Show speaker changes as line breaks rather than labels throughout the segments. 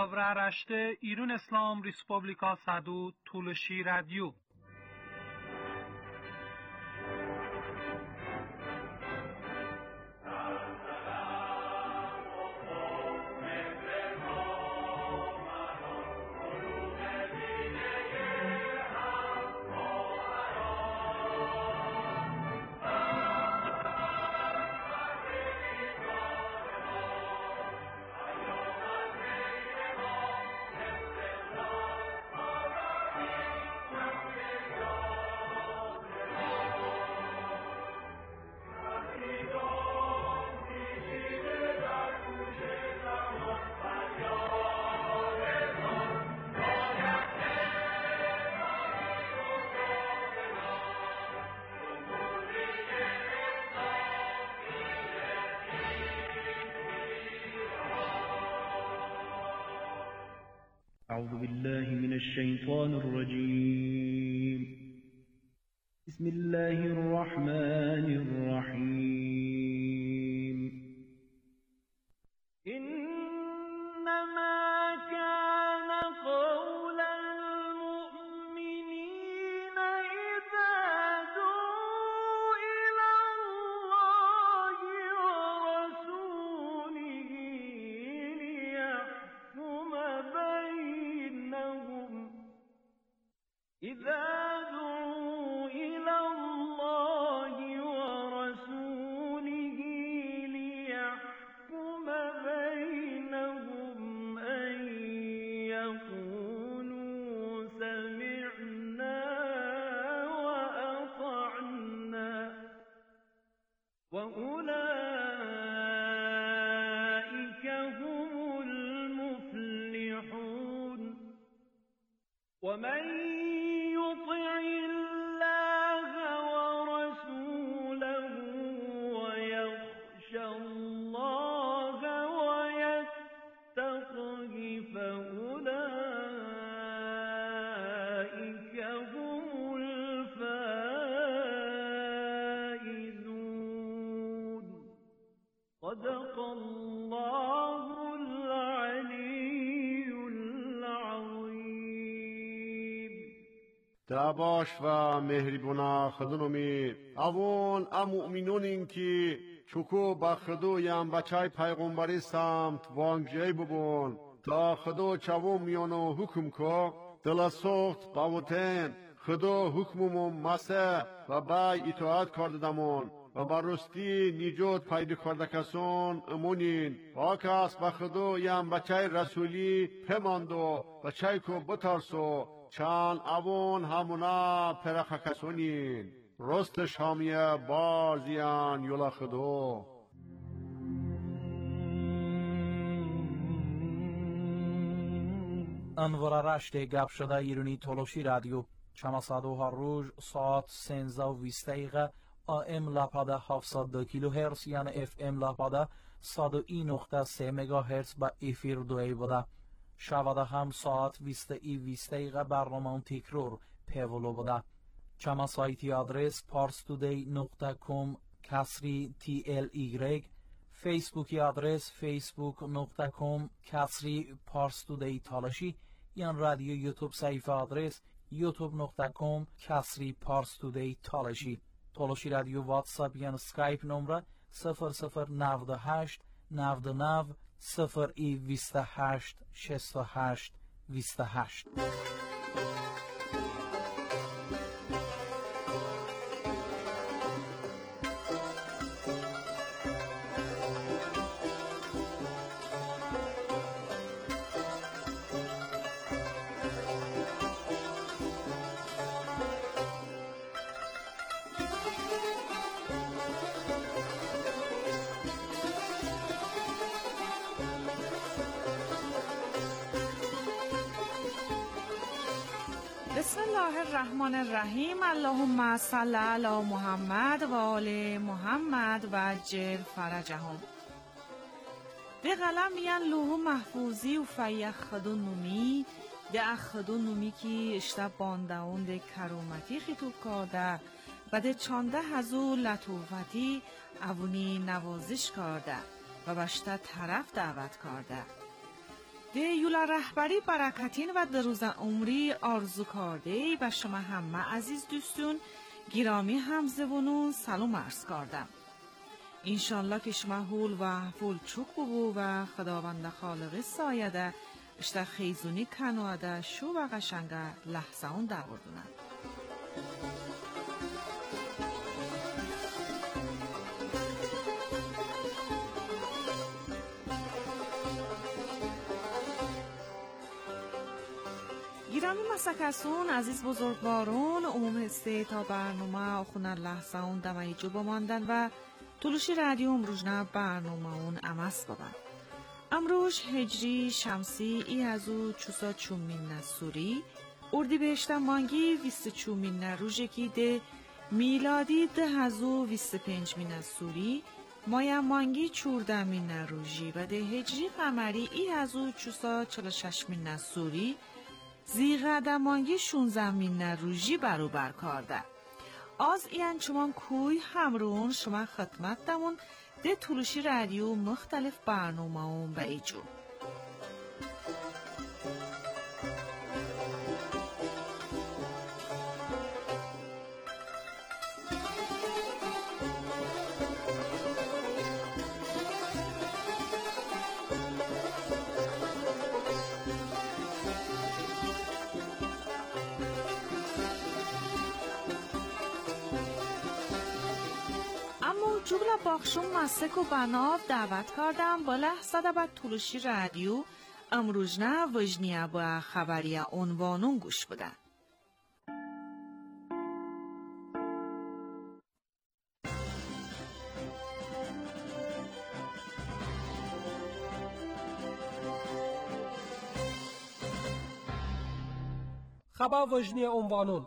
Davra Rashte İran İslam Respublika Sadu Tulshi Radio.
أعوذ بالله من الشيطان الرجيم. بسم الله الرحمن الرحيم. إنما كان قول المؤمنين إذا دعوا إلى الله ورسوله ليحكم بينهم إذا دعوا إلى الله ورسوله ليحكم بينهم أن يقولوا سمعنا وأطعنا وأولئك هم المفلحون. ومن يطع الله ورسوله ويخشى الله ويتقه فأولئك هم الفائزون. صدق الله العلي العظيم.
داباش و مهربونا خدنومی اوون امؤمنونین کی چوکو با خدو یم بچای پیغمبری سمت وانگجی ببون تا خدو چاوم میونو حکم کو دل سخت باوتن خدو حکممون مسه و بای اطاعت کردمون و برستی نیجوت پیدا کرده کسون امونین واکس با خدو یم بچای رسولی پماندو بچای کو بترسو چان اوون همونا پرخ کسونین رست شامیه بازیان یولا خدو.
انوار رشت گپ شده ایرانی تولوشی رادیو چماسادو هر روز ساعت 13:20 دقیقه AM لاپاده 702 کیلوهرتز یعنی FM لاپاده 101.3 مگاهرتز با افیر دوی بوده. شواده هم ساعت 20:20 دقیقه برنامه تکرار پیولو بوده. چما سایتی آدرس parstoday.com کسری TLY، فیسبوکی آدرس facebook.com کسری parstoday تالاشی، یان رادیو یوتیوب صفحه آدرس youtube.com کسری parstoday تالاشی. تالاشی رادیو واتساپ یان سکایپ نمره 0098 99 028 68 28.
بسم الله الرحمن الرحیم. اللهم صل علی محمد و آل محمد و عجل فرجهم. ده قلم بیان لوح محفوظی و فیخدون نومی ده اخدون نومی کی اشتب باندهون ده کرومتی خیتوب کرده و ده چانده هزو لطوفتی اوونی نوازش کرده و بشته طرف دعوت کرده. ده یولا رهبری برکتین و دروز عمری آرزو کرده و شما همه عزیز دوستون گرامی همزبونون سلام عرض کردم. انشالله که شما هول و فول چوک ببو و خداوند خالق سایده اشتا خیزونی کنواده شو و قشنگه لحظه اون در بردونن. گرامی مسکسون عزیز بزرگوارون عموم هسته تا برنامه آخونه لحظه اون دمایی جو بماندن و طولوشی رادیو امروژنه برنامه اون امس بابن. امروز هجری شمسی ای ازو چوسا چومین نسوری اردی بهشتن مانگی 24 روژکی ده میلادی 2025 نسوری مایا مانگی 14 روژی و ده هجری قمری ای ازو چوسا 46 نسوری زیغه مانگی 16 روژی بروبر کرده. از این چمان کوی همرون شما خدمت دمون ده طولوشی رادیو مختلف برنامه اون به ایجو. جوبلا باخشون مسک و بناو دعوت کردم با لحظه با طولوشی رادیو امروژنه وجنیه با خبری عنوانون گوش بدن.
خبر وجنیه عنوانون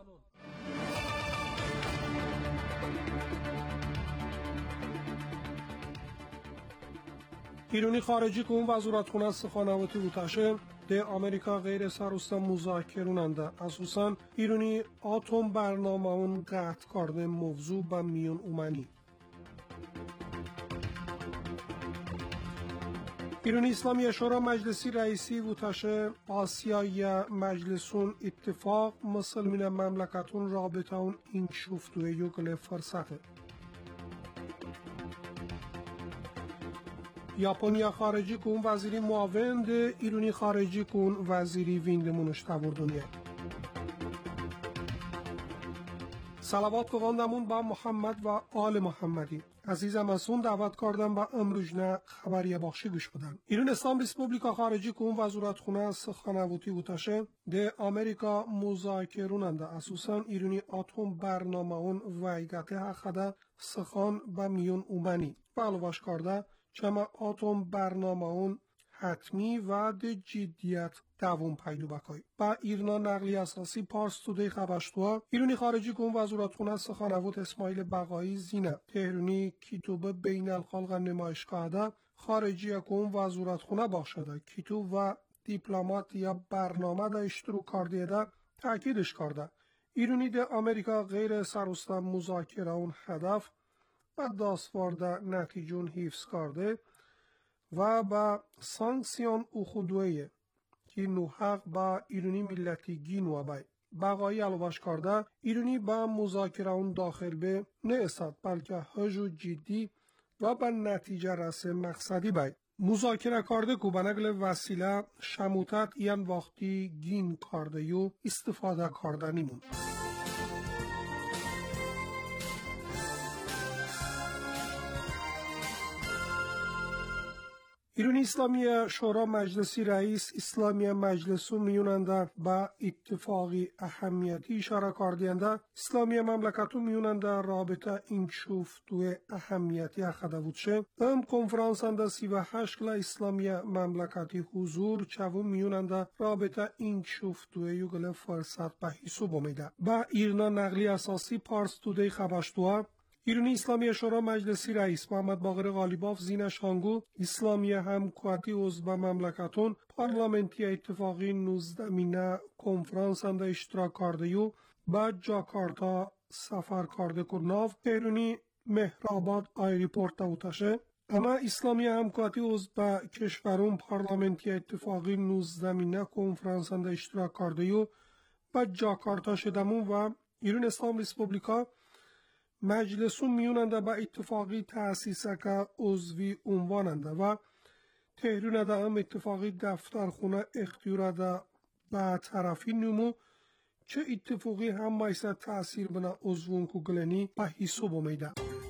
ایرانی خارجی که اون وزارتخونه سخانواتی بوتشه ده آمریکا غیر سروستا مذاکروننده اساساً ایرانی آتوم برنامه اون قطع کرده موضوع با میون اومنی. ایرانی اسلامی شورا مجلسی رئیسی بوتشه آسیای مجلسون اتفاق مسلمین مملکتون رابطه اون این شفتوه یوگل فرصته. یاپونیا خارجی کن وزیری معاون ده ایرانی خارجی کن وزیری ویندمونش تبردونیه. صلوات بخواندمون با محمد و آل محمدی. عزیزم ازون دعوت کردم با امروژنه خبری بخشی گوش بدن. ایران اسلام ریسپوبلیکا خارجی کن وزارتخونه سخانواتی بوتشه ده آمریکا مذاکروننده اساساً ایرانی آتوم برنامه اون ویگته حقده سخان با میون اومنی و علاوش کرده چما آتوم برنامه اون حتمی و ده جدیت دوام پیدا بکای. با ایران نقلی اساسی پارس توده خبشتوا ایرانی خارجی کن وزارتخونه سخانوات اسماعیل بقایی زینه تهرانی کتاب بین الخلق نمایشگاه ده خارجی کن وزارتخونه باشده کتاب و دیپلمات یا برنامه ده اشتراک کرده ده تاکیدش کرده. ایرانی ده آمریکا غیر سروستا مذاکره اون هدف و دستورده نتیجون حفظ کرده و با سانکسیون اخودویه که نوحق با ایرانی ملتی گینو بای. بقایی علاوش کرده ایرانی با مذاکره اون داخل به نه استاد بلکه هجو جدی و با نتیجه رسه مقصدی بای. مذاکره کرده که بنگل وسیله شموتت این وقتی گین کرده یو استفاده کرده نیمون. ایرانی اسلامی شورا مجلسی رئیس اسلامی مجلسون میوننده با اتفاقی اهمیتی اشاره کردنده اسلامی مملکتون میوننده رابطه این شفتوی اهمیتی اخده بودشه ام کنفرانسنده 38 کلا اسلامی مملکتی حضور چوون میوننده رابطه این شفتوی یوگل فرصت به حساب اومیده با ایرنا نقلی اساسی پارس توده خبشتوا ایرانی اسلامی شورا مجلسی رئیس محمد باقر غالیباف زین شانگو اسلامی همکواتی عضو مملکتون پارلمنتی اتفاقی 19 مینه کنفرانس انده اشتراک کرده یو با جاکارتا سفر کرده کناف ایرانی مهرآباد آیریپورت اوتشه اما اسلامی همکاتی عضو به کشورون پارلمنتی اتفاقی 19 کنفرانسنده اشتراک کرده و به جاکارتا شدمون و ایران اسلام ریسپوبلیکا مجلسون میوننده به اتفاقی تأسیسه که عضوی عنواننده و تهرون ده هم اتفاقی دفترخونه اختیار ده به طرفی نمو چه اتفاقی هم مایسته تأثیر بنا عضوون کگلنی به حساب میده.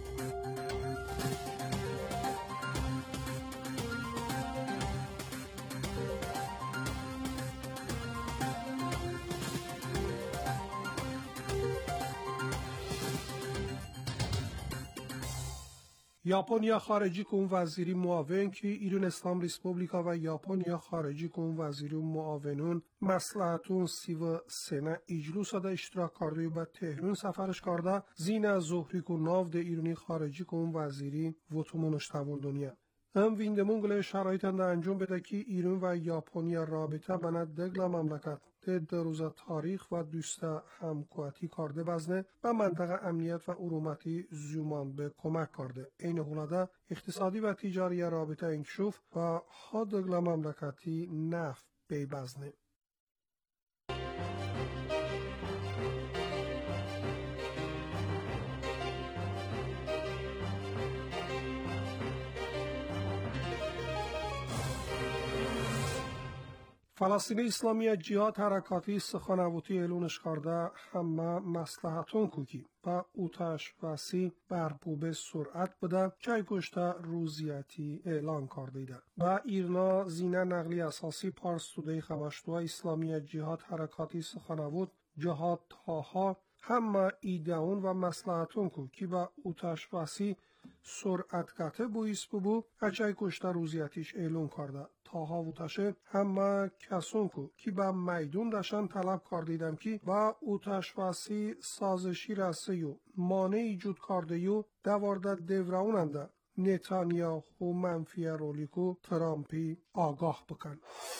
یاپونیا خارجی کن وزیری معاون که ایران اسلام ریسپوبلیکا و یاپونیا خارجی کن وزیری معاونون مصلحتون 33 اجلوس ده اشتراک کرده و به تهران سفرش کرده زین زهری کن ناو ده ایرانی خارجی کن وزیری وطمونش تاون دنیا هم ویندمون گله شرایط ده انجام بده که ایران و یاپونیا رابطه بند دگل مملکت در روز تاریخ و دوست همکاتی کرده بزنه و منطقه امنیت و ارومتی زیومان به کمک کرده. این حولاده اقتصادی و تجاری رابطه انکشوف و ها دگل مملکتی نفت بی بزنه. فلسطین اسلامی جهاد حرکاتی سخنوتی اعلانش کرده همه مصلحتون کوکی و اوتش وسی برپوبه سرعت بده چای کشته روزیتی اعلان کرده و ایرنا زینه نقلی اساسی پارس توده خبشتو اسلامی جهاد حرکاتی سخنوت جهاد تاها همه ایدهون و مصلحتون کوکی و اوتش وسی سرعت کته بویس ببو اچای کشته روزیتیش اعلان کرده تاها اوتشه همه کسون کو که با میدون داشتن طلب کردیدم که با اوتش وسی سازشی رسه یو مانع ایجود کرده یو دوارده دوروننده نتانیاهو منفی رولیکو ترامپی آگاه بکن.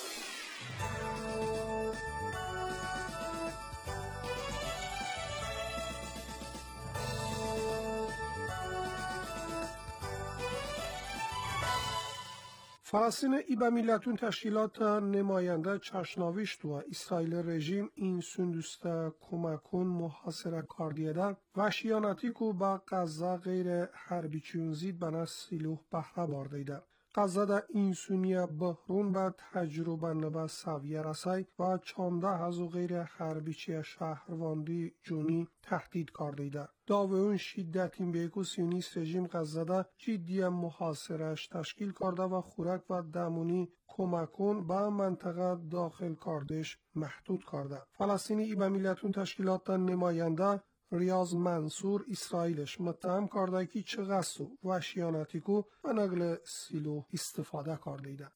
فلسطین ای به میلتون تشکیلات نماینده چشناویش تو اسرائیل رژیم این سندوست کمکون محاصره کردیده و شیانتی که با غزه غیر حربی چونزید بنا سیلوح بهره باردیده. غزه در این سونیه بحرون به تجربه نبه سویه رسای و 14 از غیر حربیچی شهرواندی جونی تهدید کردیده. داوه اون شدت این بیکو سیونیست رژیم غزه در جدی محاصرش تشکیل کرده و خورک و دمونی کمکون به منطقه داخل کردش محدود کرده. فلسطینی ای به میلتون تشکیلات نماینده ریاض منصور اسرائیلش متهم کرده که چه غصب و وحشیانتی کو و نقل سیلو استفاده کرده.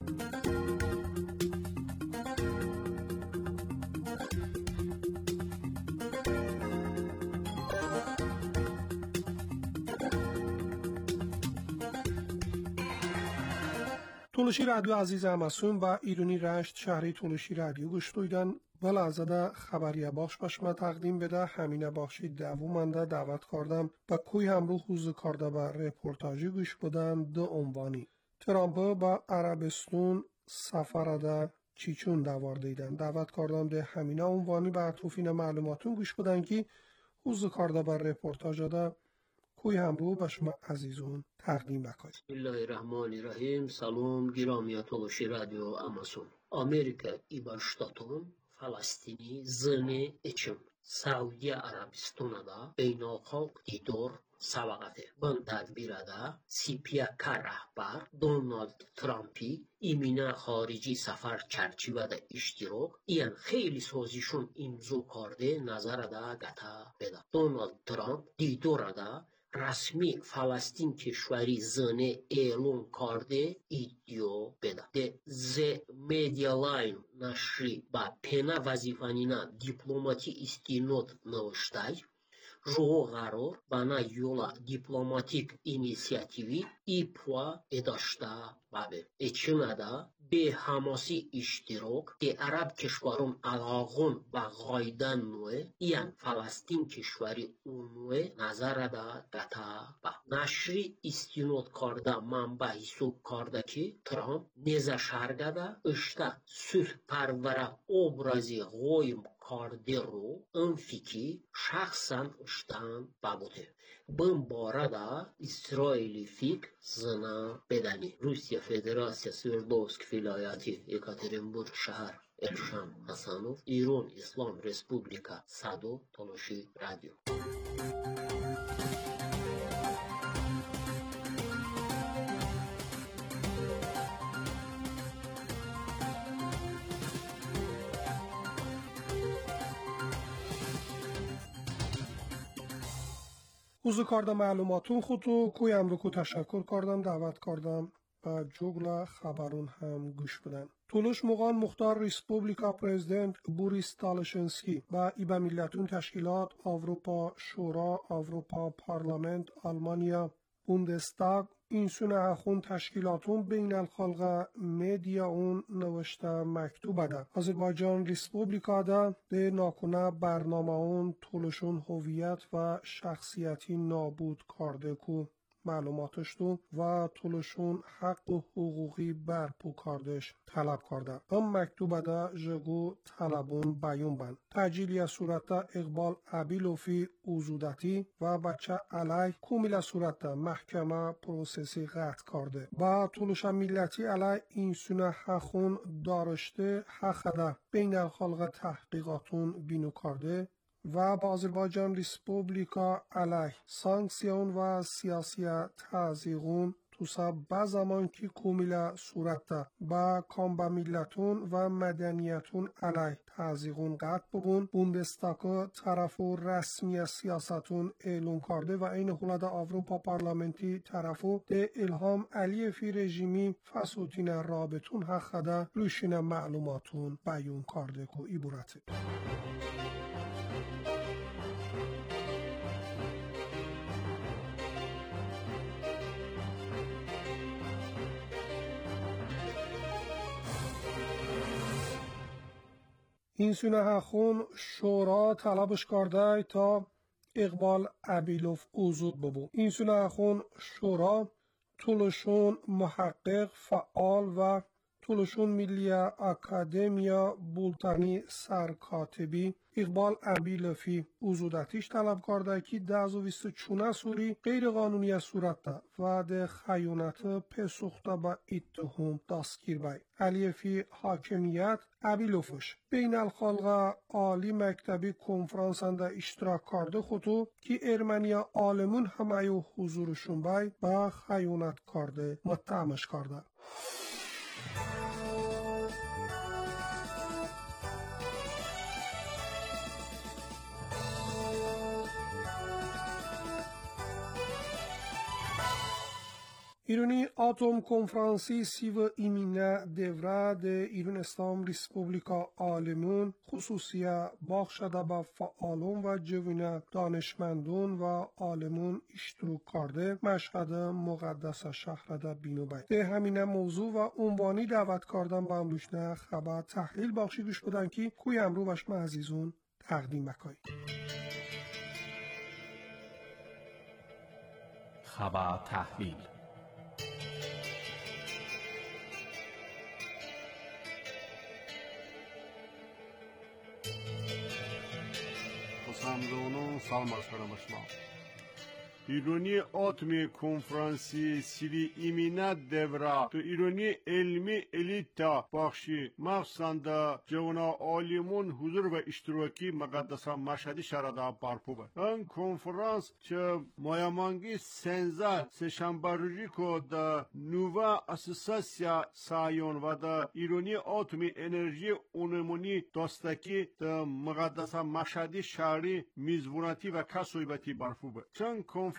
تولشی رادیو عزیز همسون و ایرانی رشت شهری تولشی رادیو گوش دویدن ولی از خبری باخش باشما تقدیم بده همین باخشی دومنده دعوت کردم و کوی همرو خوز کرده به رپورتاجی گوش بدن دو عنوانی ترامپ با عربستون سفر ده چیچون دوار دیدن دعوت کردم ده همین عنوانی بر توفین معلوماتون گوش بدن که خوز کرده به رپورتاج ده کوی همرو به شما عزیزون تقدیم بکنید.
بسم الله الرحمن الرحیم. سلام گرامی تولشی رادیو اماسون. Amerika İbar Ştatının Falastini zını için Saudiya Arabistan'da beynalxalq didor savaqatı. Bu tədbirdə CPK rəhbər Donald Trump'ı imine xarici səfər çərçivədə iştirak edən xeyli sazişun imzo kardı nazarda qata beda. Donald Trump didorada رسمی فلسطین کشوری زنه اعلان کرده ایدیو بده. ده ز مدیا لاین نشری با پنا وظیفانینا دیپلماتی استینات نوشتای Жоо гарор бана yola diplomatik inisiyativi ipwa edaşta babe. Eçinada به حماسی اشتراک که عرب کشورون علاقون و غایدن نوه این فلسطین کشوری اونوه نظر دا گتا با نشری استینود کرده منبع حساب کرده که ترامپ نزا شرگه دا اشتا سلح پروره obrazı qoyum کرده رو این فیکی شخصا اشتان بابوده. بین بارada İsraili fik zına bedeni. Rusya Federasyası Sverdlovsk vilayeti Yekaterinburg şehir Elşan Hasanov, İran İslam Respublika Sado Toloshi Radyo.
اوزو کردم معلوماتون خودتو کویم رو که تشکر کردم دعوت کردم و جگل خبرون هم گوش بدن. تولوش مقان مختار ریسپوبلیکا پرزیدنت بوریس تالشنسکی و ایبا میلتون تشکیلات آوروپا شورا، آوروپا پارلمنت، آلمانیا، بوندستاگ این سونه خون تشکیلاتون بین الخلق میدیا اون نوشته مکتوب ده. آذربایجان ریسپوبلیکا ده ده ناکنه برنامه اون طولشون هویت و شخصیتی نابود کرده کو معلوماتش تو و طولشون حق و حقوقی برپو کردش طلب کرده. ام مکتوب ده جگو طلبون بیون بند. تجیلی صورت اقبال عبیلوفی اوزودتی و بچه علی کومیل صورت محکمه پروسسی قطع کرده. با طولش ملتی علی این سونه حقون دارشته حق ده بین الخلق تحقیقاتون بینو کرده و با آذربایجان ریسپوبلیکا علیه سانکسیون و سیاسی تعزیقون توسا با زمان که کومیل صورت با کامبا میلتون و مدنیتون علیه تعزیقون قطع ببون بوندستاگ طرفو رسمی سیاستون اعلون کرده و این حولد آوروپا پارلمنتی طرفو ده الهام علیه فی رژیمی فسوتین رابطون حق ده روشین معلوماتون بیون کرده که ایبورته. این سونه خون شورا طلبش کرده تا اقبال عبیلوف اوزود ببو. این سونه خون شورا طولشون محقق فعال و طولشون ملی اکادمیا بولتانی سرکاتبی اقبال عبیلوفی اوزودتیش طلب کرده که 2024 سوری غیر قانونی صورت ده و ده خیانت پسخته با اتهام دستگیر بای. علیفی حاکمیت عبیلوفش بین الخلق عالی مکتبی کنفرانسنده اشتراک کرده خودو که ارمنیا عالمون همه حضورشون بای با خیانت کرده متهمش کرده. ایرانی آتوم کنفرانسی سیو ایمینه دوره ده ایران اسلام ریسپوبلیکا آلمون خصوصیه باخ شده با فعالون و جوین دانشمندون و آلمون اشتراک کرده مشهد مقدس شهر ده بینو باید. ده همینه موضوع و عنوانی دعوت کردن با امروشنه خبر تحلیل باخشی گوش بدن که کوی امرو بشم عزیزون تقدیم بکایی.
خبر تحلیل
سلام از کنم شما. ایرانی آتمی کنفرانسی سری ایمینه دوره تو ایرانی علمی الیتا بخشی مخصوصا جوانا عالمون حضور و اشتراکی مقدسه مشهدی شرده برپو بود. این کنفرانس چه مایمانگی 16 سهشنبه روزی که در نووا اساساسیا سایون و در ایرانی آتمی انرژی اونمونی داستکی در مقدسه مشهدی شهری میزبونتی و کسویبتی برپو بود. چون کنفرانس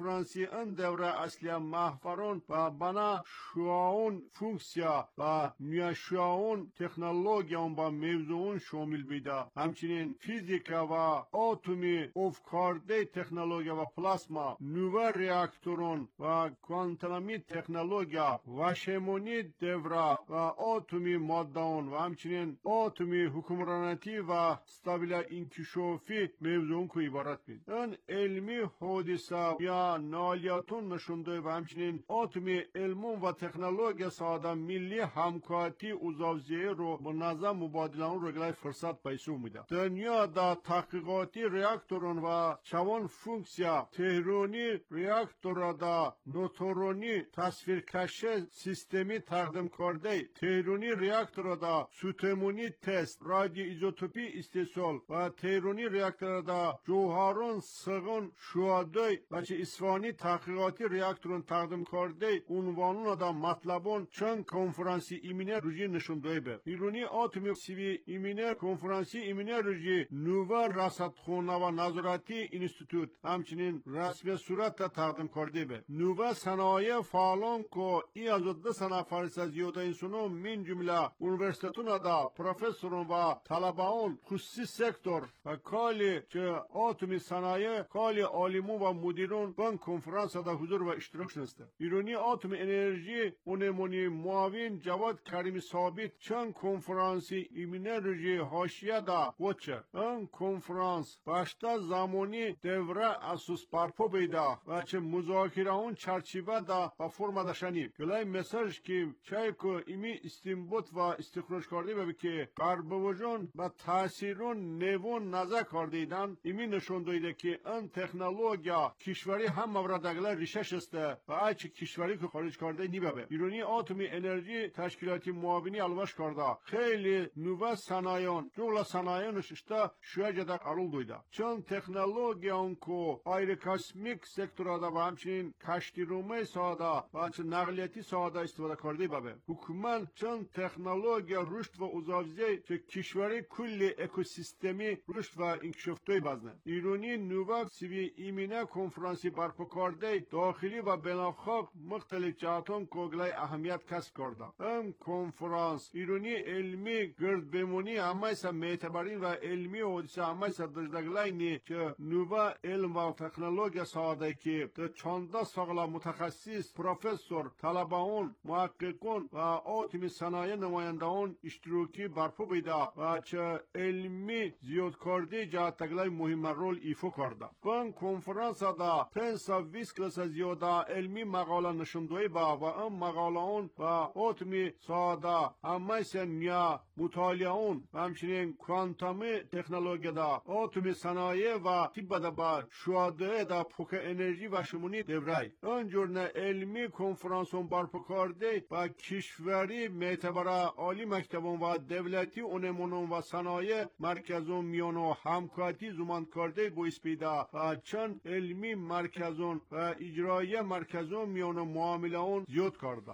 کنفرانسی ان دوره اصلی محورون و بنا شواون فونکسیا و نیاشواون تکنولوژیان با موضوعون شامل بیده. همچنین فیزیکا و آتومی افکارده تکنولوژیا و پلاسما، نوو ریاکتورون و کوانتومی تکنولوژیا، واشمونی دوره و آتومی مادهون و همچنین آتومی حکمرانتی و استابیل انکشافی موضوعون که عبارت بید. این علمی حادثه یا نالیاتون نشونده و همچنین آتومی علمون و تکنولوژیا ساده ملی همکاری اوزاوزیه رو منظم مبادله اون رگلای فرصت پیسو میده. دنیا دا تحقیقاتی ریاکتورون و چوان فونکسیا تهرونی ریاکتور دا نوترونی تصویر کشه سیستمی تقدیم کرده، تهرونی ریاکتور دا سوتمونی تست رادیو ایزوتوپی استیصال و تهرونی ریاکتور دا جوهرون سغن شوادای و چه اصفهانی تحقیقاتی ریاکتورون تقدیم کرده عنوانون دا مطلبون چند کنفرانسی ایمینه روژی نشونده به ایرونی آتومی سیوی ایمینه کنفرانسی ایمینه روژی نوو رصدخانه و نظارتی انستیتوت همچنین رسمی صورت تقدیم کرده به نوو صنایع فعالان که ای از 200 نفر زیاده انسانو من جمله اونیورسیتون دا پروفسورون و طلبهان خصوصی سکتور و کالی که آتومی صنایع کالی عالمون و مدیرون بان کنفرانس دا حضور و اشتراک نسته. ایرانی آتومی انرژی اونمونی معاون جواد کریمی ثابت چند کنفرانسی ایمینه روژی حاشیه دا وچه این کنفرانس باشتا زمانی دوره اساس برپا بیده و چه مذاکره اون چرچیبه دا و فرم داشتنی گلای مساج که چای که ایمی استنبوت و استخراج کرده ببی که قربوجون و تاثیرون نیوون نظر کردیدن ایمی نشون دایده که این تکنولوژیا کشوری هم موردگله ریشش است و اچه کشوری که خارج کرده نیبه. ایرانی آتومی انرژی تشکیلاتی معاونی الواش کرده خیلی نوو صنایعان جولا صنایعانش اشتا شویه در قرول دویده چون تکنولوژیان که آیرکاسمیک سکتور دا و همچنین کشتی رومه ساده و چه نقلیتی ساده استفاده کرده ببه حکومت چون تکنولوژیا رشد و اوزاوزی چه کشوری کلی اکوسیستمی رشد و انکشافتوی بزنه. ایرانی نوو سیوی ایمینه کنفرانسی برپا کرده داخلی و بین‌الخاک مختلف جهاتون کوگلای اهمیت کسب کرده. این کنفرانس ایرانی علمی گرد بمونی همه سا معتبرین و علمی حادثه همه سا دجدگلای که نوو علم و تکنولوژیا ساده که در 14 سال متخصص پروفسور طلبهان محققون و آتومی صنایع نمایندهان اشتراکی برپا بیده و چه علمی زیاد کرده جهتگلای مهم رول ایفا کرده. این کنفرانس دا 520 کلاس زیاده علمی مقاله نشوندوی با و این مقاله اون و آتومی ساده همه سا نیا مطالعه اون و همچنین کوانتومی تکنولوژیا دا آتومی صنایع و تیب دا با شواده دا پوک انرژی و شمونی دورای این جورن علمی کنفرانسون برپا کرده و کشوری معتبره عالی مکتبون و دولتی اونمونون و صنایع مرکزون میانو همکاری زمان کرده گویس بیده و چند علمی مرکزون و اجرایی مرکزون میانو معامله اون زیاد کرده.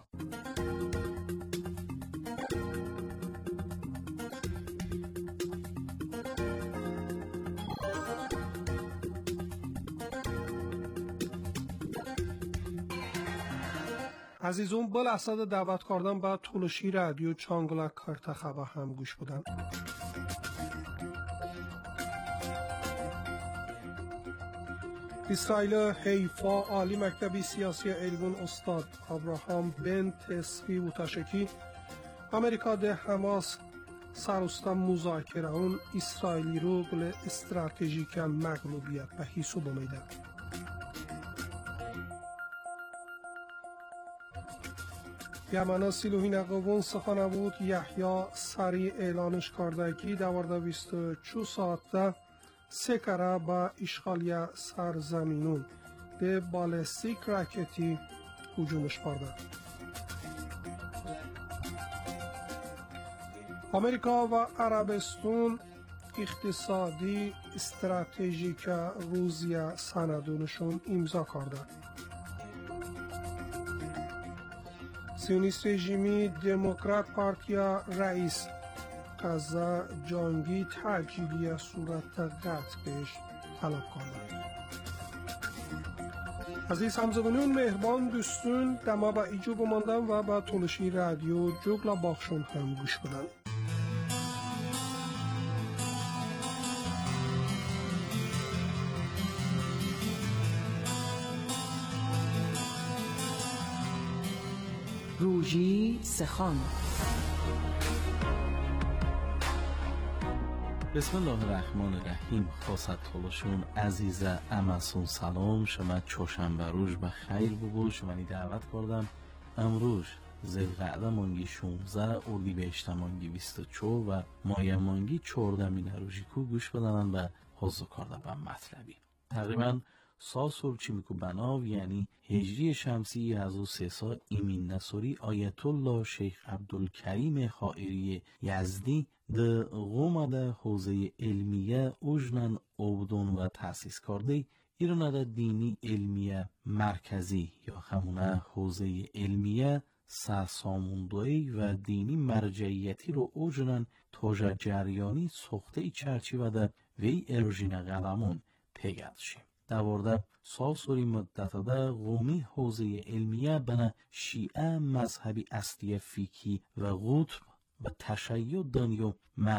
عزیزون با لحظه دعوت کردن به تولشی رادیو چانگلا کارتخبه هم گوش بدن. اسرائیل حیفا عالی مکتبی سیاسی علمون استاد ابراهام بن تسفی و تشکی امریکا ده حماس سروستا مذاکره اون اسرائیلی رو گل استراتژیک مغلوبیت و حیثو بمیده. یمنا سیلوهی نقوون سخانه بود یحیی سریع اعلانش کرده که دوارده 24 ساعت سه کره با اشغالی سرزمینون به بالستیک راکتی هجومش کرده. امریکا و عربستان اقتصادی استراتژیک روسیه سندونشون امضا کرده. سیونیست رژیمی دموکرات پارتیا رئیس قضا جنگی تاجیلی صورت قطع بهش طلب کرده. عزیز همزبانان مهربان دوستون دما با ایجو بماندن و با تولشی رادیو جوگلا باخشون هم گوش بدن.
روژی سخن.
بسم الله الرحمن الرحیم. خواست تولشون عزیز امسون سلام. شما چوشنبه روز بخیر ببو. شما دعوت کردم امروز زلقعده مانگی 16 اردیبهشت مانگی 24 و مایه مانگی 14 روزی کو گوش بدنن به حضو کرده به مطلبی. تقریبا ساسور چی میکو بناو یعنی هجری شمسی 1300 ایمین نصوری آیت الله شیخ عبدالکریم خائری یزدی ده قوم ده حوزه علمیه اوجنن عبدون و تأسیس کرده ایران ده دینی علمیه مرکزی یا همونه حوزه علمیه سرساموندوی و دینی مرجعیتی رو اوجنن توجه جریانی سخته چرچی و ده وی اروژین قلمون پیگردشیم. دوارده ساسوری مدت ده قومی حوزه علمیه بنا شیعه مذهبی اصلی فیکی و قطب و تشیع دنیا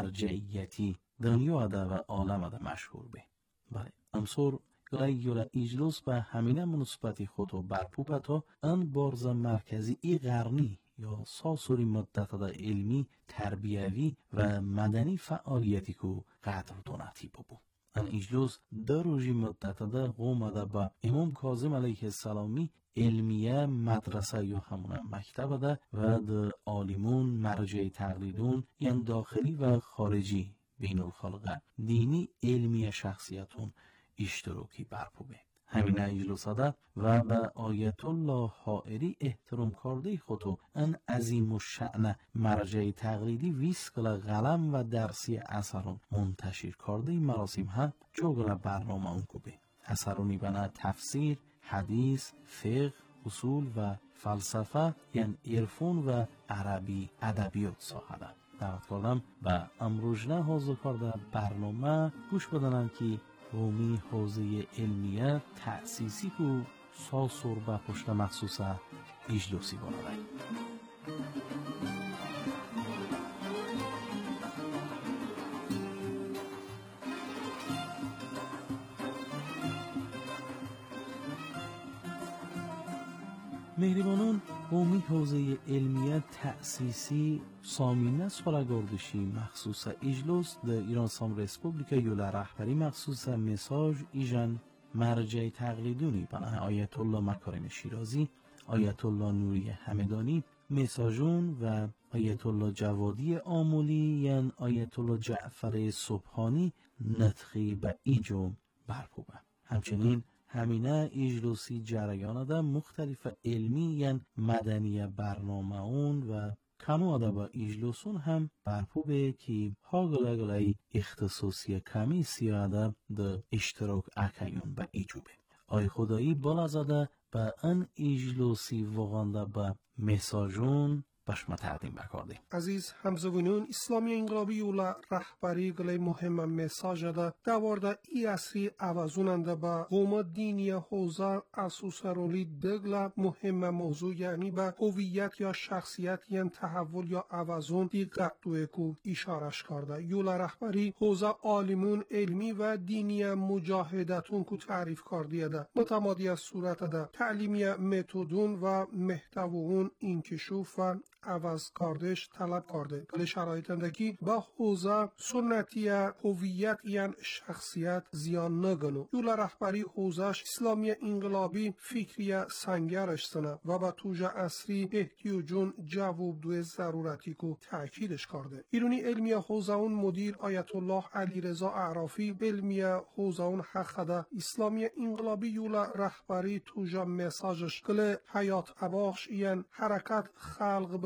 مرجعیتی دنیا ده و عالم ده مشهور به. بله امسور گلاییولا ایجلوس و همینه مناسبتی خودو برپوبتا ان بارز مرکزی ای قرنی یا ساسوری مدت ده علمی تربیوی و مدنی فعالیتی که قدر دونتی ببو. ان ایجلوس در روزی مدت ده قوم ده با امام کاظم علیه السلامی علمیه مدرسه یا همون مکتب ده و ده عالمون مرجع تقلیدون یعنی داخلی و خارجی بین الخلقه دینی علمی شخصیتون اشتراکی برپوبه. همین ایجلوس ده و به آیت الله حائری احترام کرده خودو ان عظیم الشأن مرجع تقلیدی ویسکل قلم و درسی اثرون منتشر کرده مراسم ها جوگل برنامه اون کوبه. اثرونی بنا تفسیر، حدیث، فقه، اصول و فلسفه یعنی عرفون و عربی ادبیات ساخته. دعوت کردم و امروزنه حاضر کرده برنامه گوش بدنم که قومی حوزه علمیه تأسیسی کو ساسور با پشت مخصوص ایجلوسی بانده. مهربانان قومی حوزه علمیه تأسیسی سامینه سالگردشی مخصوص ایجلوس ده ایران سام رسپوبلیکا یولا رهبری مخصوص مساج ایجان مرجع تقلیدونی بنا آیت الله مکارم شیرازی، آیت الله نوری همدانی، مساجون و آیت الله جوادی آمولی یعنی آیت الله جعفر سبحانی نطقی به ایجو برپوبه. همچنین همینه ایجلوسی جریان ده مختلف علمی یعنی مدنی برنامه اون و کنو ده با ایجلوسون هم برپوبه که ها گلای اختصاصی کمی سیاده ده اشتراک اکیون به ایجوبه. آی خدایی بالازده با ان ایجلوسی وغانده با مساجون باشما تقدیم بکرده.
عزیز همزبانان اسلامی انقلابی یولا رهبری گلی مهم مساج ده دوارده ای اصری عوضوننده با قوم دینی حوزه اساس رولی دگل مهم موضوع یعنی به هویت یا شخصیت یعنی تحول یا عوضون دیگه دوی کو اشارش کرده. یولا رهبری حوزه عالمون علمی و دینی مجاهدتون کو تعریف کرده ده متمادی از صورت ده تعلیمی متدون و محتوون انکشوف و عوض کردش طلب کرده. گل شرایطندگی با حوزه سنتی هویت یعنی شخصیت زیان نگنو. یولا رهبری حوزهش اسلامی انقلابی فکری سنگرش سنه و با توجه اصری احتیاجون جواب دوی ضرورتی کو تأکیدش کرده. ایرانی علمی حوزه اون مدیر آیت الله علیرضا اعرافی علمی حوزه اون حقده اسلامی انقلابی یولا رهبری توجه مساجش گل حیات اباخش یعنی حرکت خلق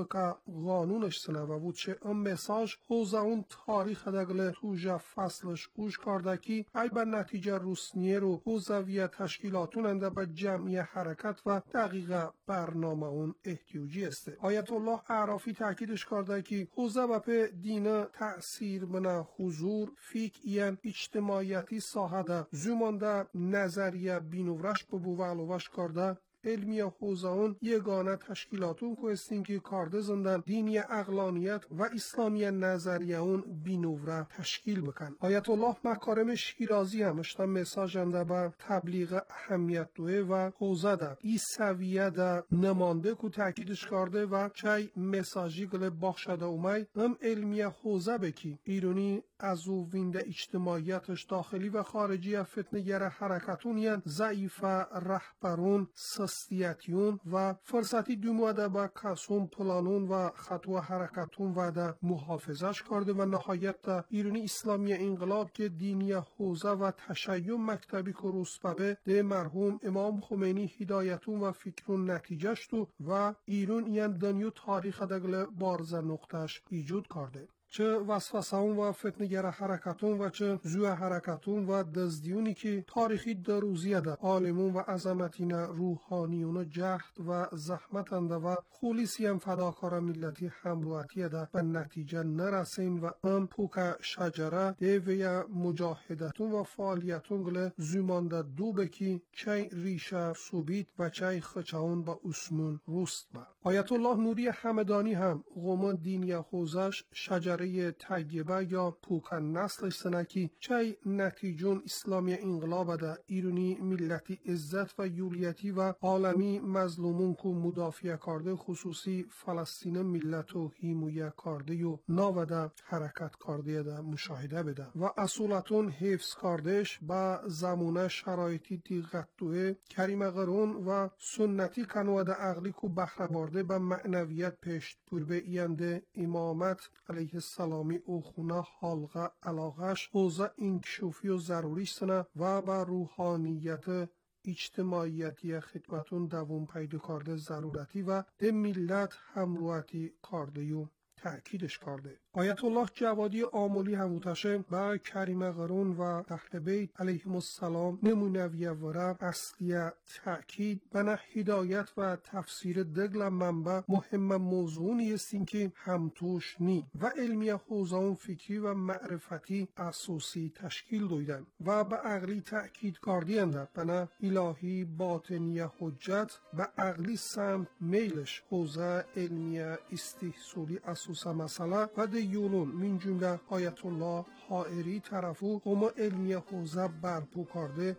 که قانونش سنه و بود چه ام مساج حوزه اون تاریخ دگل توجه فصلش اوش کاردکی ای به نتیجه روسنیه رو حوزویه تشکیلاتون انده به جمعی حرکت و دقیقه برنامه اون احتیاجی است. آیت الله اعرافی تاکیدش کاردکی حوزه و په دینه تأثیر بنا حضور فیک این اجتماعیتی ساحده زمانده نظریه بینورش ببو و علوش کرده علمی حوزه اون یگانه تشکیلاتون که استین که کارده زندن دینی اقلانیت و اسلامی نظریه اون بینوره تشکیل بکن. آیت الله مکارم شیرازی همشتا مساج انده به تبلیغ اهمیت دوه و حوزه ده ای سویه ده نمانده که تاکیدش کرده و چای مساجی گله بخشده اومای هم علمی حوزه بکی ایرانی از او وینده اجتماعیتش داخلی و خارجی فتنگر حرکتون ین ضعیف رهبرون سستیتیون و فرصتی دوماده با کسون پلانون و خطوه حرکتون و ده محافظش کرده و نهایت ده ایرانی اسلامی انقلاب که دینی حوزه و تشیع مکتبی که روسبه ده مرحوم امام خمینی هدایتون و فکرون نتیجهش تو و ایران این دنیو تاریخ دگل بارز نقطش ایجود کرده. چه وسوسه‌ون و فتنه‌گر حرکتون و چه زوی حرکتون و دزدیونی که تاریخی دروزیه ده عالمون و عظمتین روحانیون جهد و زحمتند و خلیصی هم فداکار ملتی همرواتیه ده به نتیجه نرسین و ام پوک شجره ده ویا مجاهدتون و فعالیتون گله زمانده دو بکی چه ریشه سوبیت و چه خچهون با اسمون روست با. آیت الله نوری همدانی هم قوم دینی حوزش شجره طیبه یا پوکن نسلش سنکی چای نتیجون اسلامی انقلاب ده ایرانی ملتی عزت و یولیتی و عالمی مظلومون کو مدافع کرده خصوصی فلسطین ملت و حمایت کرده و ناوده حرکت کرده ده مشاهده بده و اصولتون حفظ کردش با زمانه شرایطی دقت دوه کریم قرون و سنتی کنوده عقلی کو بحر برده به معنویت پشت پربه اینده امامت علیه سلامی او خونه حلقه علاقش حوزه انکشافی و ضروری سنه و با روحانیت اجتماعیتی خدمتون دوام پیدا کرده ضرورتی و ده ملت همرویتی کرده و تأکیدش کرده. آیت الله جوادی آمولی هموتشه با کریم قرون و اهل بیت علیهم السلام نمونویه وره اصلیه تأکید بنا هدایت و تفسیر دگل منبع مهم موضوعی استین که همتوش نی و علمی حوزان فکری و معرفتی اساسی تشکیل دویدن و به عقلی تأکید کردینده بنا الهی باطنی حجت به عقلی سمت میلش حوزه علمی استحصالی اساسا مسئله و یولون من جمله آیت الله حائری طرفو قوم علمی حوزه برپو کرده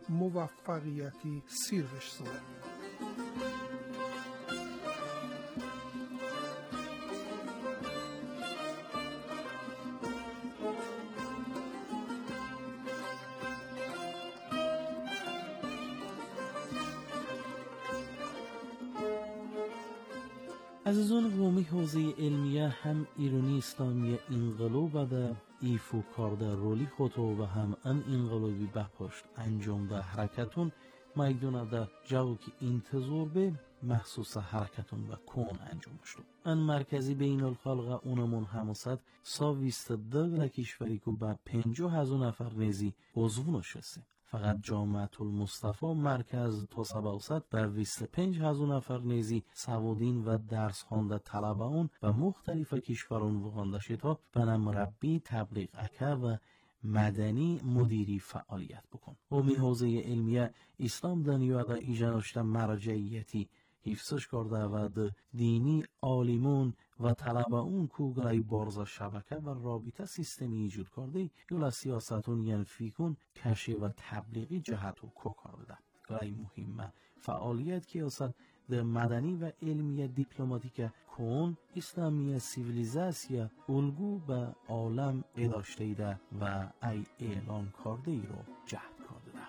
موفقیتی سیرش سنه.
عزیزان قومی حوزه علمیه هم ایرانی اسلامی انقلاب ده ایفو کرده رولی خودو و هم ان انقلابی بپشت انجام ده حرکتون میدونه ده جاو که انتظار به محسوس حرکتون و کون انجام شد. ان مرکزی بین الخلق اونمون هموسد ساویست دگل کشوری که با 50,000 نفر نیزی عضو نشسته. فقط جامعه المصطفى مرکز تا 700 بر 25,000 نفر نیزی سوادین و درس خوانده طلبه‌ان و مختلف کشوران وخوانده شتا بنا مربی تبلیغ اکه و مدنی مدیری فعالیت بکن. قومی حوزه علمیه اسلام دنیا دا ایجانشت مرجعیتی حفظش کرده و دینی عالمون و طلبه اون کوگلای بارز شبکه و رابطه سیستمی ایجاد کرده یولا سیاستون ین فیکون کشی و تبلیغی جهت و کوکار بده. گلای مهمه فعالیت که اصلا در مدنی و علمی دیپلماتیک کون اسلامی سیویلیزاسیا الگو به عالم اداشته ایده و ای اعلان کرده ای رو جهت کرده ده.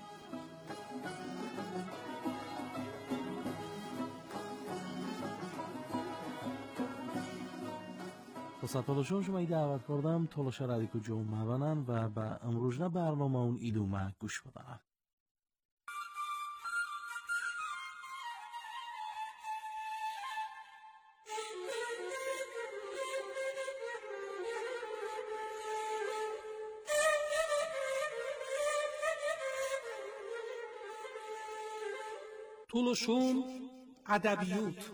تاسطالشون شما ای دعوت کردم تلاش رادیکو جمعه بنن و به امروزنه برنامه اون ایدومه گوش بدن.
تولشون ادبیات.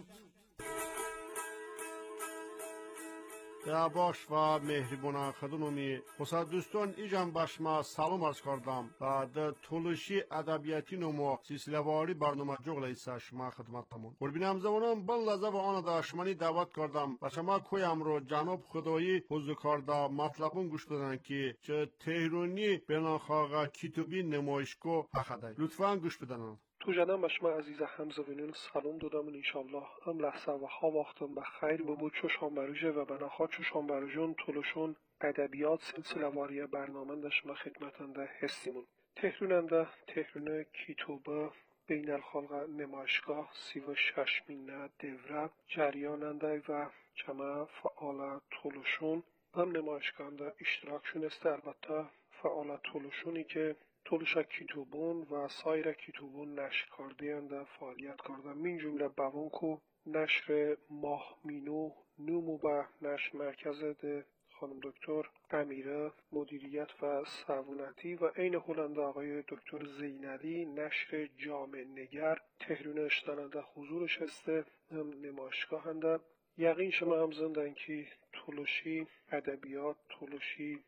باش و مهربان خدمومی خصوص دوستان ایجان باش ما سلام عرض کردم و در تولشی ادبیاتی نمو سلسله واری برنامه جغل ایسا شما خدمتتمون قربینم زمانم بل لحظه و آن داشمانی دعوت کردم و شما کویم رو جناب خدایی حضور کرده مطلبون گوش بدن که چه تهرونی بناخاقه کتابی نمایشگاه اخده لطفاً گوش بدن.
تو جنم بشما عزیز همزبینین سلام دادم و انشالله ام لحظه و ها وقتم بخیر ببود چوشان بروژه و بناخا چوشان بروژون تولشون ادبیات سلسله واری برنامه دشما خدمتنده هستیمون تهروننده تهرون کتابه بین الخلق نمایشگاه 36 مینه دوره جریاننده و چما فعال تولشون ام نمایشگاه اشتراک شونسته البته فعال تولشونی که تولشا کتابون و سایر کتابون نشر کرده‌اند فعالیت کردن من جمله بوانکو نشر ماهمینو نومو به نشر مرکز ده خانم دکتر امیره مدیریت و صابونتی و عین هلنده آقای دکتر زینلی نشر جامع نگر تهرون اشتننده حضورش هسته نمایشگاه هنده یقین شما هم زندن که تولشی ادبیات تولشی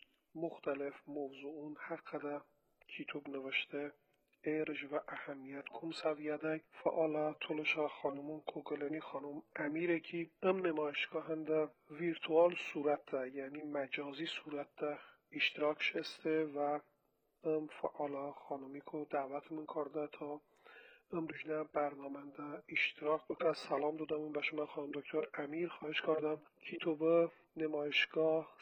مختلف موضوعون حقده کتاب نوشته ارج و اهمیت کم سویده فعال تولشا خانمون کوگلنی خانم امیره که ام نمایشگاه هنده ویرتوال صورت ده یعنی مجازی صورت ده اشتراک شسته و ام فعال خانمی که دعوت من کرده تا ام روزنه برنامه ده اشتراک بکن. سلام دادم به شما خانم دکتر امیر خواهش کردم کتاب نمایشگاه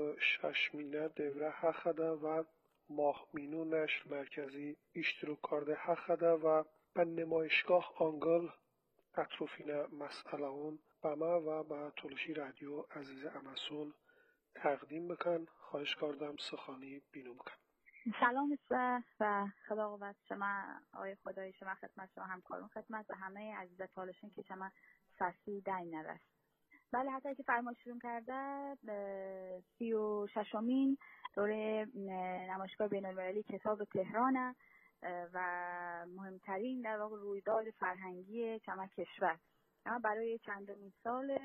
36 مینه دوره حقده و ماهمینو نشر مرکزی اشتراک کرده حقده و به نمایشگاه آنگل اطرافین مسئله اون به ما و به تولشی رادیو عزیز امسون تقدیم بکن. خواهش کردم سخانی بینم کن.
سلام و خدا قوت شما آقای خدای شما خدمت شما همکارون خدمت و همه عزیز تالشین که شما سرسی دین نرست. بله حتی که فرمایشتون کرده 36مین دوره نمایشگاه بین‌المللی کتاب تهرانه و مهمترین در واقع رویداد فرهنگی چما کشور. اما برای چندمین سال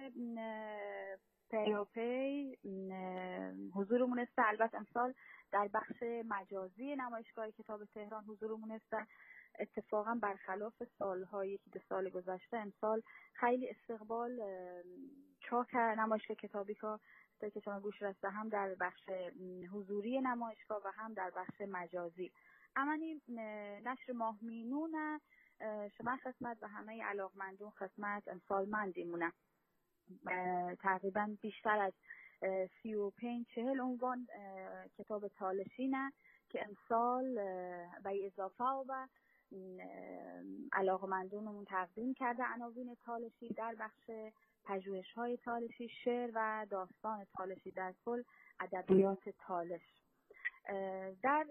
پیاپی حضورمون است. البته امسال در بخش مجازی نمایشگاه کتاب تهران حضورمون است. اتفاقا برخلاف سالهای که 2 سال گذشته امسال خیلی استقبال چاک نمایشگاه کتابی که شما گوش رسته هم در بخش حضوری نمایشگاه و هم در بخش مجازی. امانی نشر ماهمینون شما خدمت و همه علاقمندون خدمت امسال مندیمونه تقریبا بیشتر از 35-40 عنوان کتاب تالشینه که امسال به اضافه و علاقمندونمون تقدیم کرده عناوین تالشی در بخش پژوهش‌های تالشی، شعر و داستان تالشی در کل ادبیات تالش. در